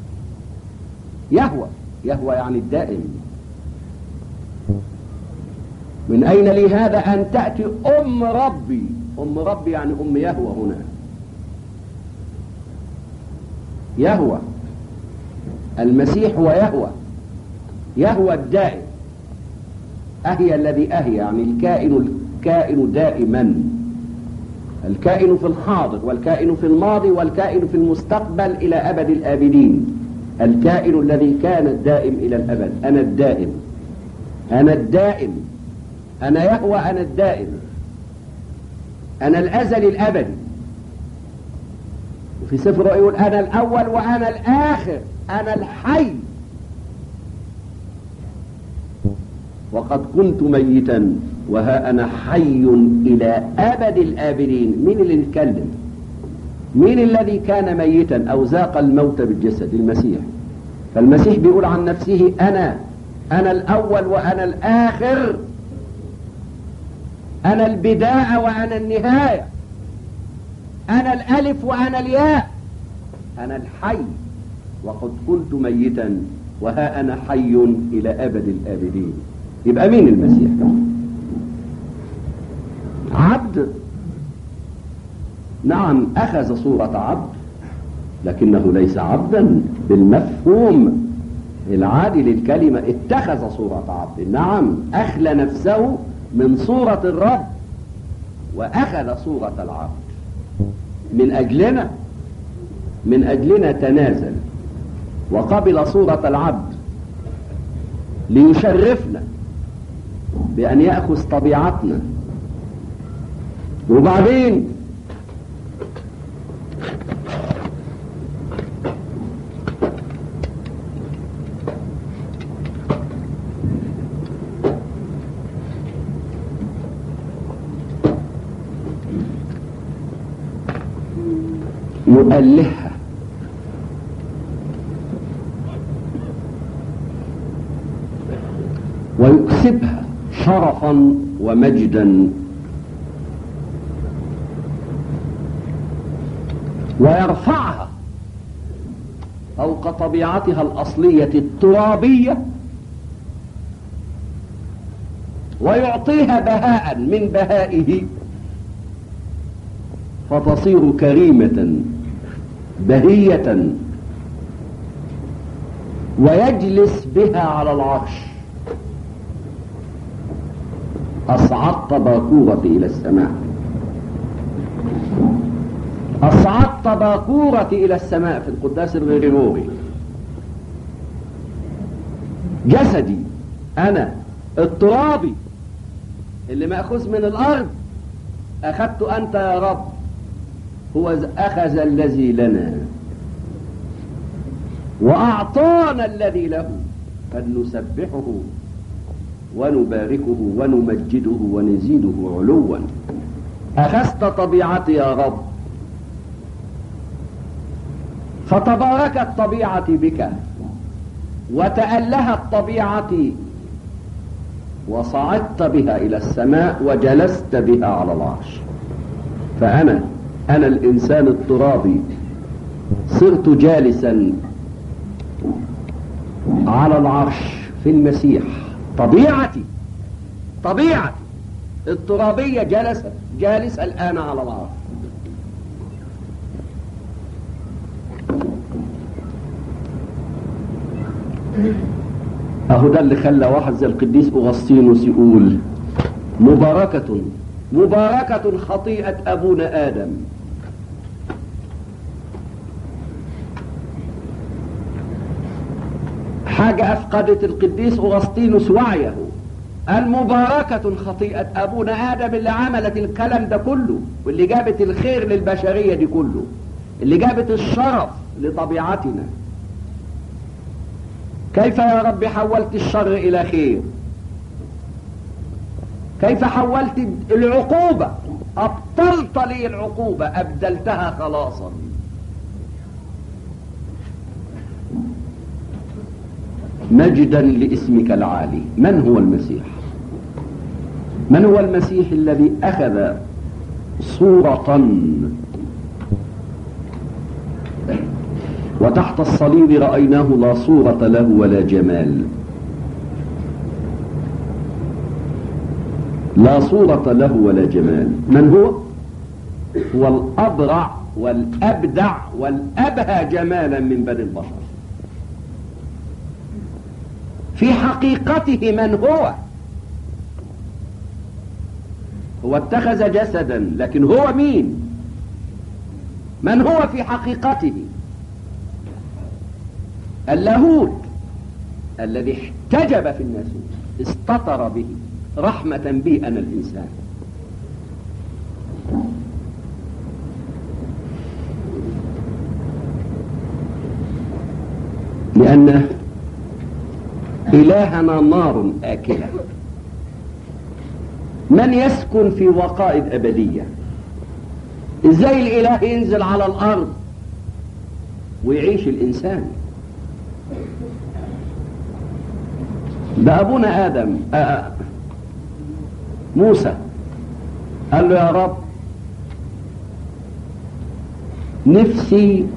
يهوى يهوى يعني الدائم. من أين لي هذا أن تأتي أم ربي؟ أم ربي يعني أم يهوى. هنا يهوى، المسيح هو يهوى، يهوى الدائم. أهي الذي أهي يعني الكائن، الكائن دائما، الكائن في الحاضر والكائن في الماضي والكائن في المستقبل إلى أبد الآبدين. الكائن الذي كان الدائم إلى الأبد. أنا الدائم، أنا الدائم، أنا يهوى، أنا الدائم، أنا الأزل الأبدي. وفي سفر يقول أنا الأول وأنا الآخر، أنا الحي وقد كنت ميتا وها أنا حي إلى أبد الآبدين. مين اللي نتكلم؟ مين الذي كان ميتا أو ذاق الموت بالجسد؟ المسيح. فالمسيح بيقول عن نفسه أنا أنا الأول وأنا الآخر، أنا البداية وأنا النهاية، أنا الألف وأنا الياء، أنا الحي وقد كنت ميتا وها أنا حي إلى أبد الآبدين. يبقى مين المسيح؟ عبد، نعم أخذ صورة عبد لكنه ليس عبدا بالمفهوم العادي للكلمة. اتخذ صورة عبد، نعم أخلى نفسه من صورة الرب وأخذ صورة العبد من أجلنا، من أجلنا تنازل وقبل صورة العبد ليشرفنا بأن يأخذ طبيعتنا. وبعدين يؤلهها ويكسبها شرفا ومجدا ويرفعها فوق طبيعتها الأصلية الترابية ويعطيها بهاء من بهائه فتصير كريمة بهية ويجلس بها على العرش. أصعدت باكورة إلى السماء. أصعدت باكورتي إلى السماء في القداس الغريغوري. جسدي أنا الترابي اللي مأخوذ من الأرض أخذت أنت يا رب، هو أخذ الذي لنا وأعطانا الذي له، فلنسبحه ونباركه ونمجده ونزيده علوا. أخذت طبيعتي يا رب، فتباركت طبيعتي بك، وتألهت طبيعتي، وصعدت بها إلى السماء وجلست بها على العرش. فأنا أنا الإنسان الترابي صرت جالسا على العرش في المسيح. طبيعتي طبيعتي الترابية جلست جالسة الآن على العرش. اهو ده اللي خلى واحد زي القديس أغسطينوس يقول: مباركة مباركة خطيئة أبونا آدم. حاجة أفقدت القديس أغسطينوس وعيه. المباركة خطيئة أبونا آدم اللي عملت الكلام ده كله، واللي جابت الخير للبشرية دي كله، اللي جابت الشرف لطبيعتنا. كيف يا رب حولت الشر إلى خير؟ كيف حولت العقوبة، أبطلت لي العقوبة أبدلتها خلاصا. مجدا لاسمك العالي. من هو المسيح؟ من هو المسيح الذي أخذ صورة وتحت الصليب رأيناه لا صورة له ولا جمال، لا صورة له ولا جمال. من هو؟ هو الأبرع والأبدع والأبهى جمالا من بني البشر. في حقيقته من هو؟ هو اتخذ جسدا، لكن هو مين؟ من هو في حقيقته؟ اللاهوت الذي احتجب في الناسوت، استطر به رحمة بي أنا الإنسان. لأن إلهنا نار آكلة. من يسكن في وقائد أبدية؟ إزاي الإله ينزل على الأرض ويعيش الإنسان؟ ده أبونا آدم آه موسى قال له: يا رب نفسي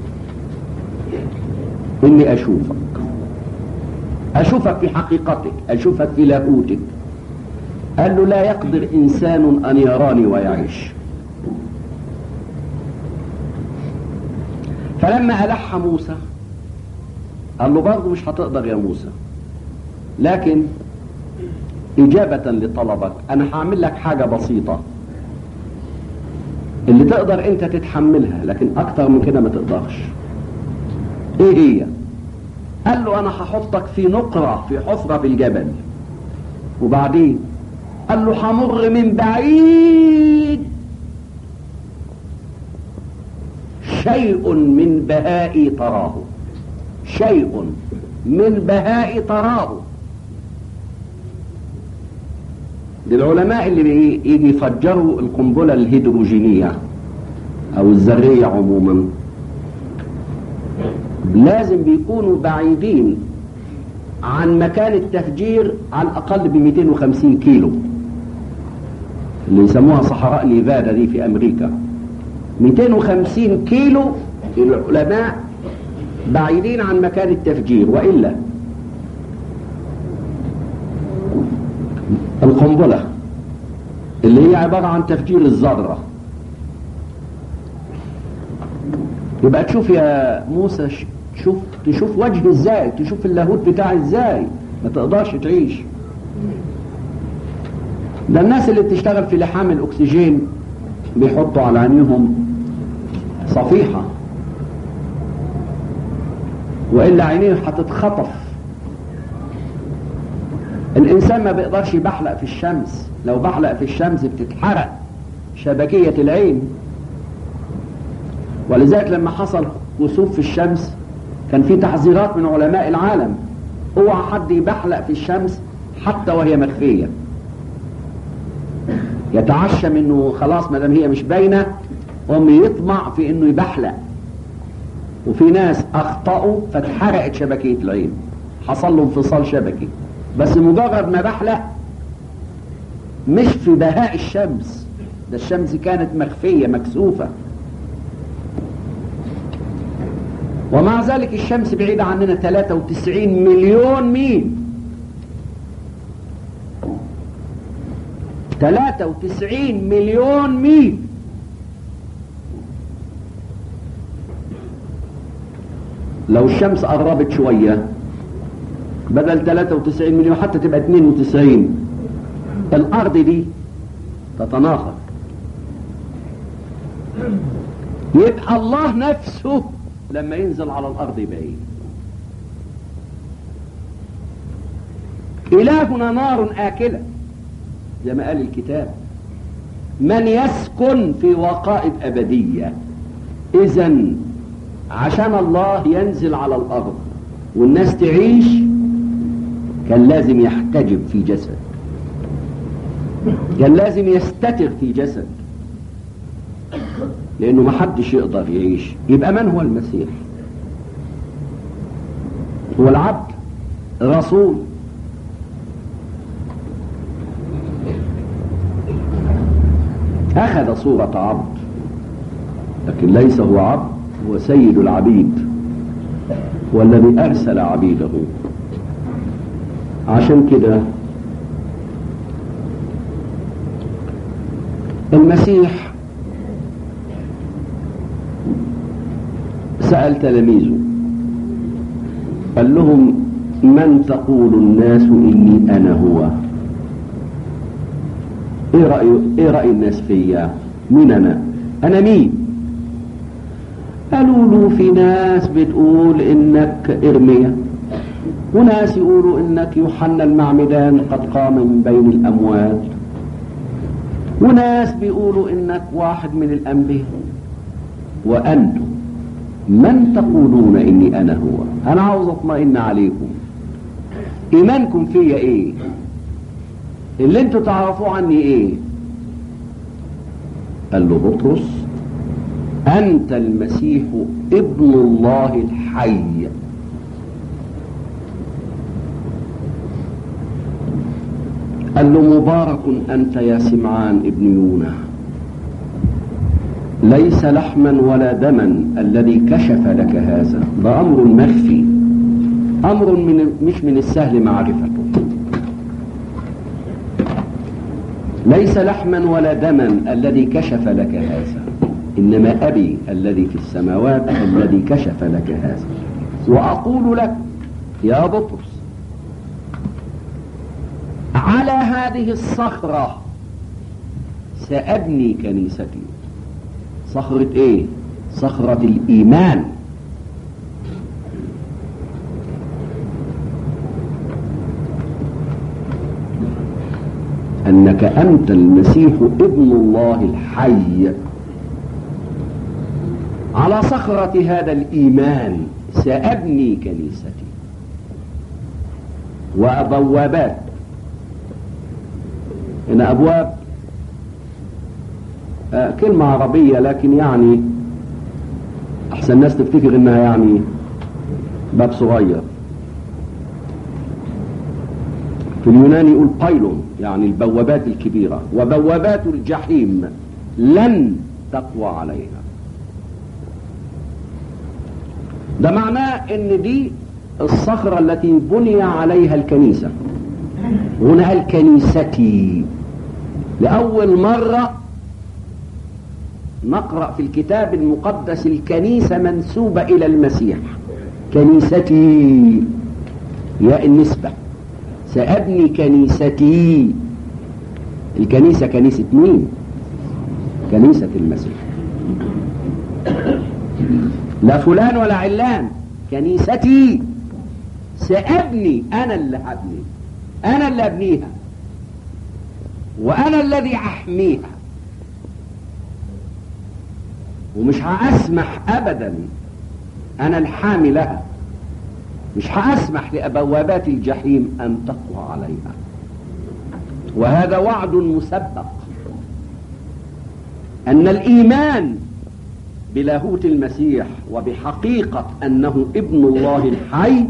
إني أشوفك، أشوفك في حقيقتك، أشوفك في لاهوتك. قال له: لا يقدر إنسان أن يراني ويعيش. فلما ألح موسى قال له: برضه مش هتقدر يا موسى، لكن إجابة لطلبك أنا هعمل لك حاجة بسيطة اللي تقدر أنت تتحملها، لكن أكتر من كده ما تقدرش. إيه هي؟ قال له: أنا هحطك في نقرة في حفرة في الجبل، وبعدين قال له: همر من بعيد شيء من بهائي تراه، شيء من بهائي تراه. للعلماء اللي بيجي يفجروا القنبلة الهيدروجينية أو الذرية عموما لازم بيكونوا بعيدين عن مكان التفجير على الأقل ب مئتين وخمسين كيلو، اللي يسموها صحراء نيفادا دي في أمريكا. مئتين وخمسين كيلو العلماء بعيدين عن مكان التفجير، وإلا القنبلة اللي هي عبارة عن تفجير الذرة، يبقى تشوف يا موسى، تشوف تشوف وجه ازاي، تشوف اللاهوت بتاعي ازاي، ما تقدرش تعيش. ده الناس اللي بتشتغل في لحام الاكسجين بيحطوا على عينيهم صفيحة، وإلا عينيه هتتخطف. الإنسان ما بيقدرش يبحلق في الشمس، لو بحلق في الشمس بتتحرق شبكية العين. ولذلك لما حصل كسوف في الشمس كان في تحذيرات من علماء العالم: اوعى حد يبحلق في الشمس حتى وهي مخفية، يتعشم انه خلاص ما دام هي مش باينه قام يطمع في انه يبحلق. وفي ناس اخطأوا فاتحرقت شبكية العين، حصل له انفصال شبكي، بس مجرد ما بحلق مش في بهاء الشمس، ده الشمس كانت مخفية مكسوفة. ومع ذلك الشمس بعيدة عننا ثلاثة وتسعين مليون ميل، ثلاثة وتسعين مليون ميل. لو الشمس قربت شوية بدل ثلاثة وتسعين مليون حتى تبقى اثنين وتسعين، الأرض دي تتناثر. يبقى الله نفسه لما ينزل على الأرض يبقى إلهنا نار آكلة زي ما قال الكتاب: من يسكن في وقائد أبدية. إذن عشان الله ينزل على الأرض والناس تعيش كان لازم يحتجب في جسد، كان لازم يستتر في جسد، لأنه ما حدش يقدر يعيش. يبقى من هو المسيح؟ هو العبد رسول، أخذ صورة عبد، لكن ليس هو عبد، هو سيد العبيد والذي أرسل عبيده. عشان كده المسيح سأل تلاميذه قال لهم: من تقول الناس إني أنا هو؟ ايه رأي, إيه رأي الناس فيا؟ مين أنا؟ أنا مين؟ قالوا له: في ناس بتقول إنك إرميا، وناس يقولوا إنك يوحنا المعمدان قد قام من بين الأموات، وناس بيقولوا إنك واحد من الأنبياء، وأنتم من تقولون إني أنا هو؟ أنا عاوز أطمئن عليكم، إيمانكم فيا إيه؟ اللي انتوا تعرفوا عني إيه؟ قال له بطرس: أنت المسيح ابن الله الحي. قال له: مبارك أنت يا سمعان ابن يونا، ليس لحما ولا دما الذي كشف لك هذا، ده أمر مخفي، أمر من مش من السهل معرفته. ليس لحما ولا دما الذي كشف لك هذا، إنما أبي الذي في السماوات الذي كشف لك هذا. وأقول لك يا بطرس: على هذه الصخرة سأبني كنيستي. صخرة إيه؟ صخرة الإيمان. أنك أنت المسيح ابن الله الحي. على صخرة هذا الإيمان سأبني كنيستي، وبوابات. إن أبواب آه كلمة عربية، لكن يعني أحسن الناس تفتكر إنها يعني باب صغير. في اليوناني يقول بايلون، يعني البوابات الكبيرة. وبوابات الجحيم لن تقوى عليها. ده معناه ان دي الصخرة التي بني عليها الكنيسة. هنا قال كنيستي. لأول مرة نقرأ في الكتاب المقدس الكنيسة منسوبة إلى المسيح. كنيستي يا النسبة. سأبني كنيستي. الكنيسة كنيسة مين؟ كنيسة المسيح. لا فلان ولا علان، كنيستي سأبني، أنا اللي هبني، أنا اللي أبنيها، وأنا الذي أحميها، ومش هأسمح أبدا، أنا الحامي لها، مش هأسمح لأبوابات الجحيم أن تقوى عليها. وهذا وعد مسبق أن الإيمان بلاهوت المسيح وبحقيقة أنه ابن الله الحي،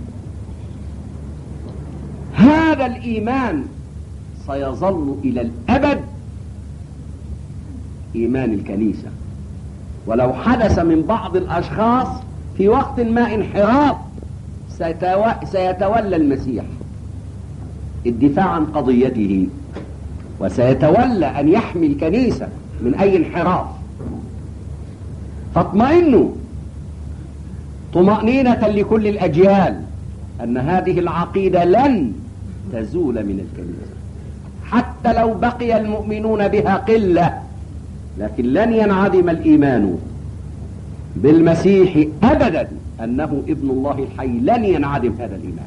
هذا الإيمان سيظل إلى الأبد إيمان الكنيسة. ولو حدث من بعض الأشخاص في وقت ما انحراف، سيتولى المسيح الدفاع عن قضيته، وسيتولى أن يحمي الكنيسة من أي انحراف. فاطمئنوا طمأنينة لكل الأجيال أن هذه العقيدة لن تزول من الكنيسة، حتى لو بقي المؤمنون بها قلة، لكن لن ينعدم الإيمان بالمسيح أبدا، أنه ابن الله الحي، لن ينعدم هذا الإيمان.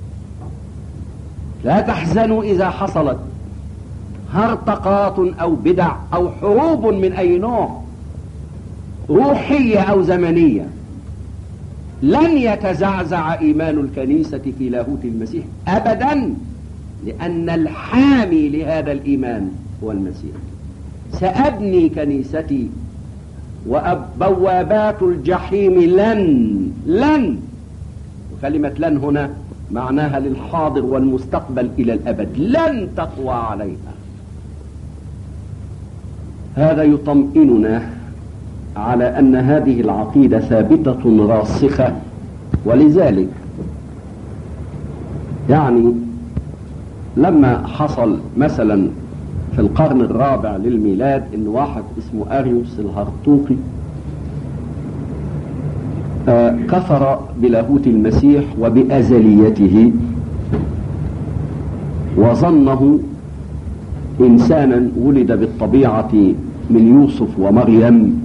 لا تحزنوا إذا حصلت هرطقات أو بدع أو حروب من أي نوع، روحية أو زمنية، لن يتزعزع إيمان الكنيسة في لاهوت المسيح أبدا، لأن الحامي لهذا الإيمان هو المسيح. سأبني كنيستي وبوابات الجحيم لن لن وكلمة لن هنا معناها للحاضر والمستقبل إلى الأبد، لن تقوى عليها. هذا يطمئننا على أن هذه العقيدة ثابتة راسخة. ولذلك يعني لما حصل مثلا في القرن الرابع للميلاد ان واحد اسمه أريوس الهرطوقي آه كفر بلاهوت المسيح وبأزليته، وظنه إنسانا ولد بالطبيعة من يوسف ومريم.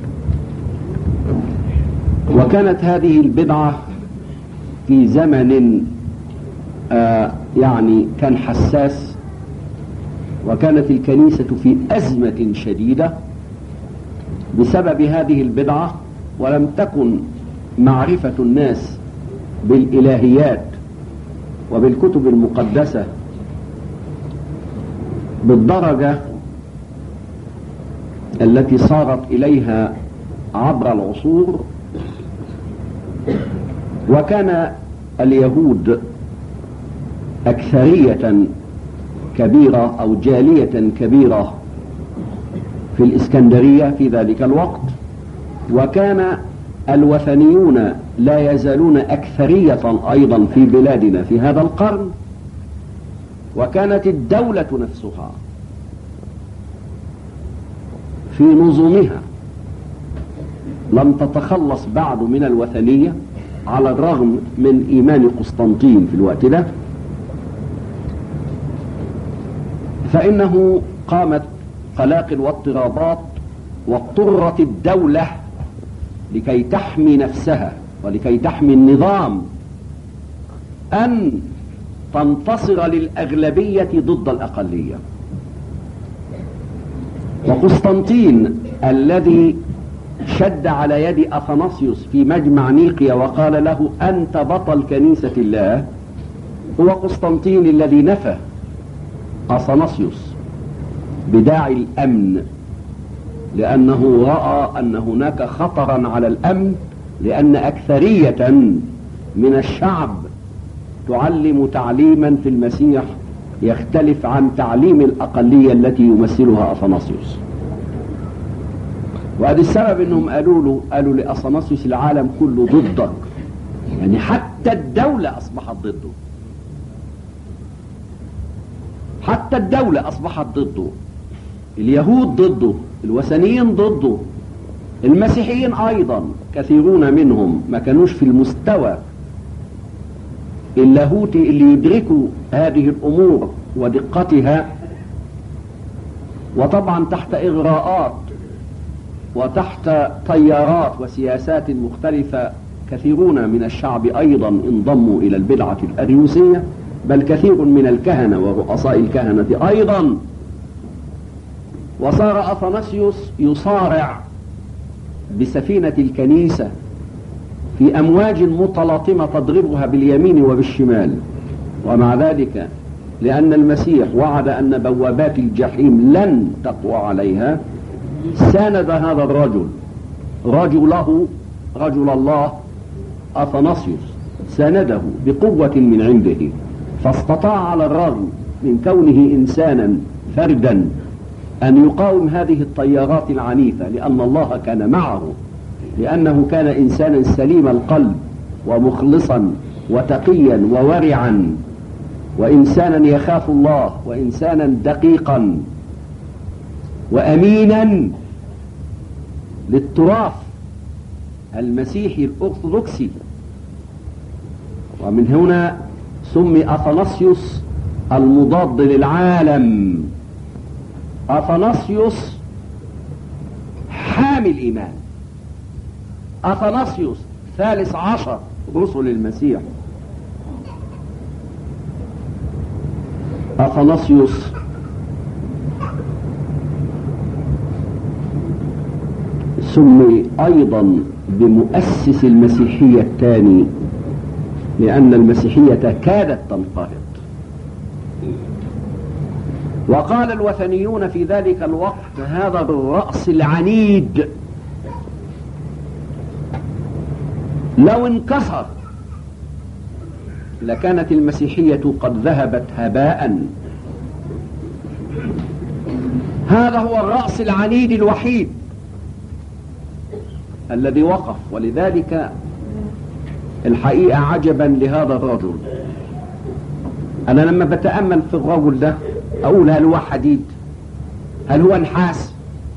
وكانت هذه البدعة في زمن آه يعني كان حساس، وكانت الكنيسة في أزمة شديدة بسبب هذه البدعة، ولم تكن معرفة الناس بالإلهيات وبالكتب المقدسة بالدرجة التي صارت إليها عبر العصور. وكان اليهود أكثرية كبيرة أو جالية كبيرة في الإسكندرية في ذلك الوقت، وكان الوثنيون لا يزالون أكثرية أيضا في بلادنا في هذا القرن. وكانت الدولة نفسها في نظمها لم تتخلص بعد من الوثنية، على الرغم من إيمان قسطنطين في الوقت ده، فإنه قامت قلاقل واضطرابات، واضطرت الدولة لكي تحمي نفسها ولكي تحمي النظام أن تنتصر للأغلبية ضد الأقلية. وقسطنطين الذي شد على يد أثناسيوس في مجمع نيقيا وقال له أنت بطل كنيسة الله، هو قسطنطين الذي نفى أثناسيوس بداعي الأمن، لأنه رأى أن هناك خطرا على الأمن، لأن أكثرية من الشعب تعلم تعليما في المسيح يختلف عن تعليم الأقلية التي يمثلها أثناسيوس. وهذا السبب انهم قالوا له قالوا لأثناسيوس العالم كله ضدك، يعني حتى الدولة أصبحت ضده، حتى الدولة أصبحت ضده، اليهود ضده، الوثنيين ضده، المسيحيين أيضا كثيرون منهم ما كانوش في المستوى اللاهوتي اللي يدركوا هذه الأمور ودقتها، وطبعا تحت إغراءات وتحت تيارات وسياسات مختلفة كثيرون من الشعب أيضا انضموا إلى البدعة الأريوسية، بل كثير من الكهنة ورؤساء الكهنة أيضا. وصار أثناسيوس يصارع بسفينة الكنيسة في أمواج متلاطمة تضربها باليمين وبالشمال، ومع ذلك لأن المسيح وعد أن بوابات الجحيم لن تقوى عليها، ساند هذا الرجل رجله رجل الله أثناسيوس، سانده بقوة من عنده، فاستطاع على الرغم من كونه إنسانا فردا أن يقاوم هذه التيارات العنيفة، لأن الله كان معه، لأنه كان إنسانا سليم القلب ومخلصا وتقيا وورعا وإنسانا يخاف الله وإنسانا دقيقا وأمينا للتراث المسيحي الأرثوذكسي. ومن هنا سمي أثناسيوس المضاد للعالم. أثناسيوس حامل إيمان، أثناسيوس ثالث عشر رسل المسيح، أثناسيوس سمي أيضا بمؤسس المسيحية الثاني، لأن المسيحية كادت تنقرض. وقال الوثنيون في ذلك الوقت هذا الرأس العنيد لو انكسر لكانت المسيحية قد ذهبت هباء. هذا هو الرأس العنيد الوحيد الذي وقف. ولذلك الحقيقة عجبا لهذا الرجل، أنا لما بتأمل في الرجل ده أقول هل هو حديد؟ هل هو نحاس؟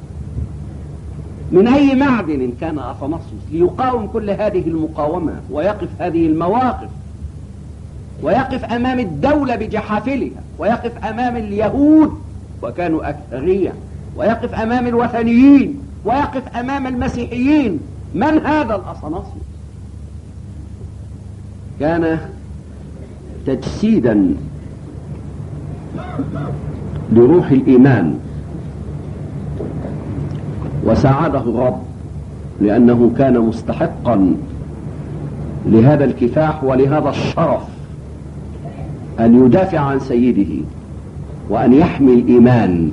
من أي معدن كان أثناسيوس ليقاوم كل هذه المقاومة ويقف هذه المواقف ويقف أمام الدولة بجحافلها ويقف أمام اليهود وكانوا أكثرية ويقف أمام الوثنيين ويقف أمام المسيحيين؟ من هذا الأثناسيوس؟ كان تجسيدا لروح الإيمان، وساعده الرب لأنه كان مستحقا لهذا الكفاح ولهذا الشرف أن يدافع عن سيده وأن يحمي الإيمان.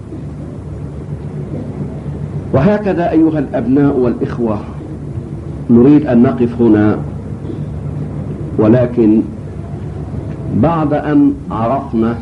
وهكذا أيها الأبناء والإخوة نريد أن نقف هنا، ولكن بعد أن عرفنا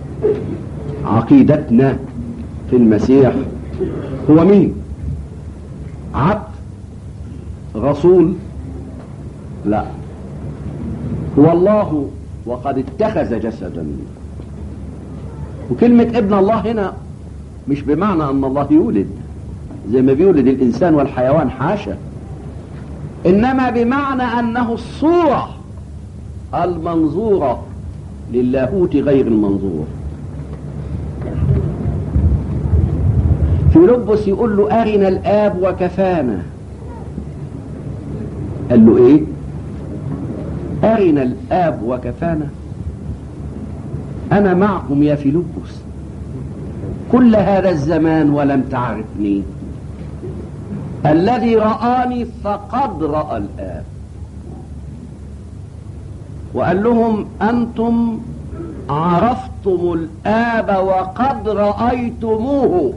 عقيدتنا في المسيح هو مين؟ عبد؟ رسول؟ لا، هو الله وقد اتخذ جسدا. وكلمة ابن الله هنا مش بمعنى أن الله يولد زي ما بيولد الإنسان والحيوان، حاشا، إنما بمعنى أنه الصورة المنظورة للاهوت غير المنظور. فيلبس يقول له أرنا الآب وكفانا. قال له إيه؟ أرنا الآب وكفانا. أنا معكم يا فيلبس كل هذا الزمان ولم تعرفني، الذي رآني فقد رأى الآب. وقال لهم أنتم عرفتم الآب وقد رأيتموه.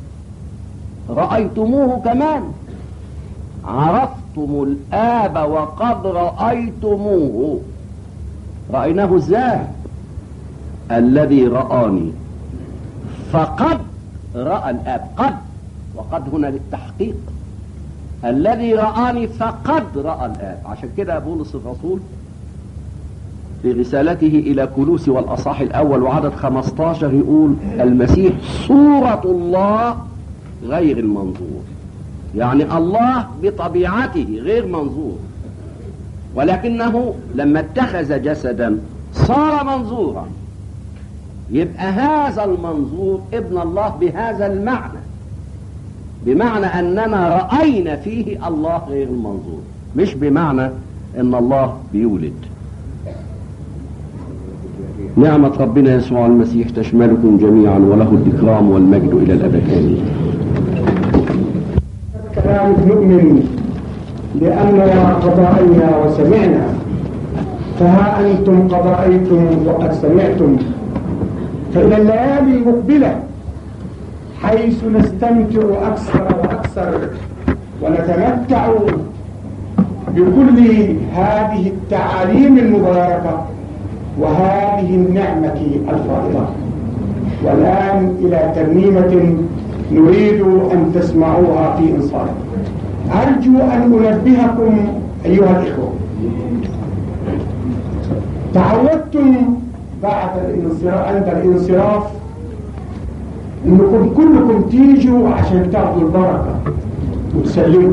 رأيتموه كمان، عرفتم الآب وقد رأيتموه. رأيناه ازاي؟ الذي رآني فقد رأى الآب. قد وقد هنا للتحقيق. الذي رآني فقد رأى الآب. عشان كده بولس الرسول في رسالته إلى كولوسي والأصحاح الأول وعدد خمسة عشر يقول المسيح صورة الله غير المنظور. يعني الله بطبيعته غير منظور، ولكنه لما اتخذ جسدا صار منظورا. يبقى هذا المنظور ابن الله بهذا المعنى، بمعنى أننا رأينا فيه الله غير المنظور، مش بمعنى أن الله بيولد. نعمة ربنا يسوع المسيح تشملكم جميعا، وله الإكرام والمجد إلى الأبد آمين. كلام نؤمن لأننا قد رأينا وسمعنا، فها أنتم قد رأيتم وقد سمعتم، فإلى الليالي المقبلة حيث نستمتع أكثر وأكثر ونتمتع بكل هذه التعاليم المباركة وهذه النعمة الفائضة. والآن إلى ترنيمة نريد أن تسمعوها في إنصات. أرجو أن أنبهكم أيها الإخوة، تعودتم بعد الانصراف عند الانصراف انكم كلكم تيجوا عشان تاخذوا البركه وتسلموا.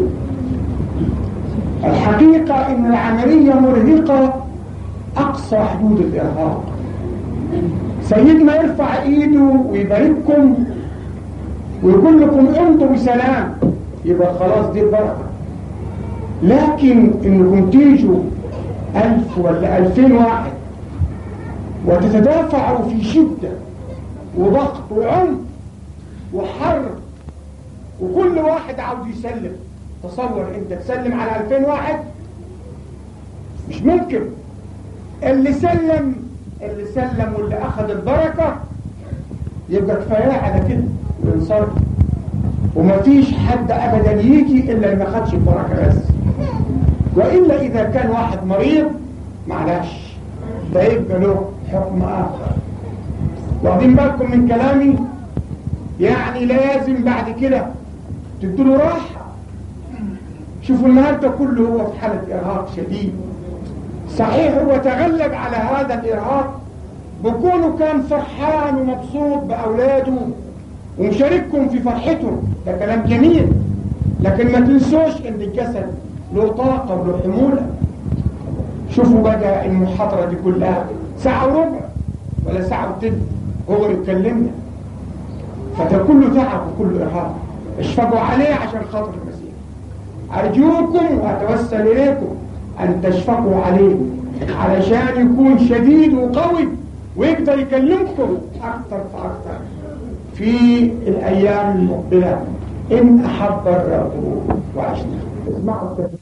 الحقيقه ان العمليه مرهقه اقصى حدود الارهاق. سيدنا يرفع ايده ويبارككم ويقول لكم امضوا بسلام، يبقى خلاص دي البركه. لكن انكم تيجوا ألف ولا ألفين واحد وتتدافعوا في شدة وضغط وعنف وحر، وكل واحد عاوز يسلم. تصور انت تسلم على ألفين واحد، مش ممكن. اللي سلم اللي سلم واللي اخذ البركة يبقى كفاية على كده وينصرف، ومفيش حد ابدا يجي الا اللي ما خدش البركة بس. وإلا إذا كان واحد مريض معلش ده يبقى له حكم آخر. واخدين بالكم من كلامي؟ يعني لازم بعد كده تدوا راحة. شوفوا النهارده كله هو في حالة إرهاق شديد. صحيح هو تغلب على هذا الإرهاق بكونه كان فرحان ومبسوط بأولاده ومشارككم في فرحتهم، ده كلام جميل. لكن ما تنسوش إن الجسد له طاقة وله حمولة. شوفوا بقى المحاضرة دي كلها ساعة وربع ولا ساعة وتلت هو يتكلمنا، فده كله تعب وكله إرهاق. اشفقوا عليه عشان خاطر المسيح. أرجوكم وأتوسل إليكم أن تشفقوا عليه علشان يكون شديد وقوي ويقدر يكلمكم أكثر فأكثر في الأيام المقبلة إن أحب الرب وعشنا. اسمعوا التفسير.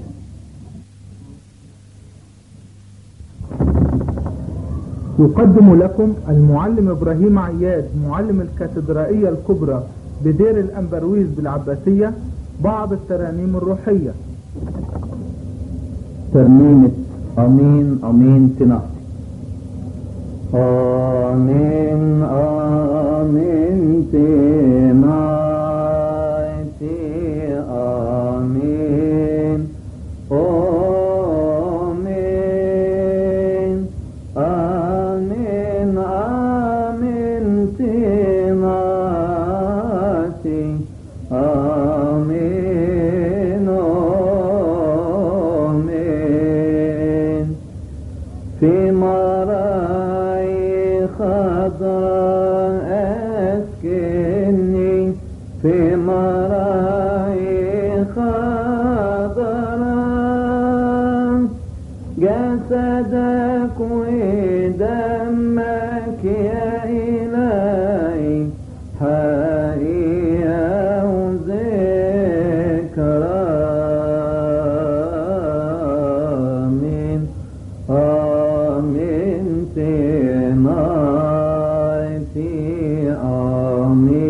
يقدم لكم المعلم إبراهيم عياد معلم الكاتدرائية الكبرى بدير الأنبرويز بالعباسية بعض الترانيم الروحية. ترنيمة أمين أمين تنقل. آمين آمين تنقل آمين آمين آمين آمين تناتي آمين آمين في مراي خضراء أسكني في مراي خضراء جسدك ودمك يا إلهي حقيقة وذكرى آمين آمين تنايتي آمين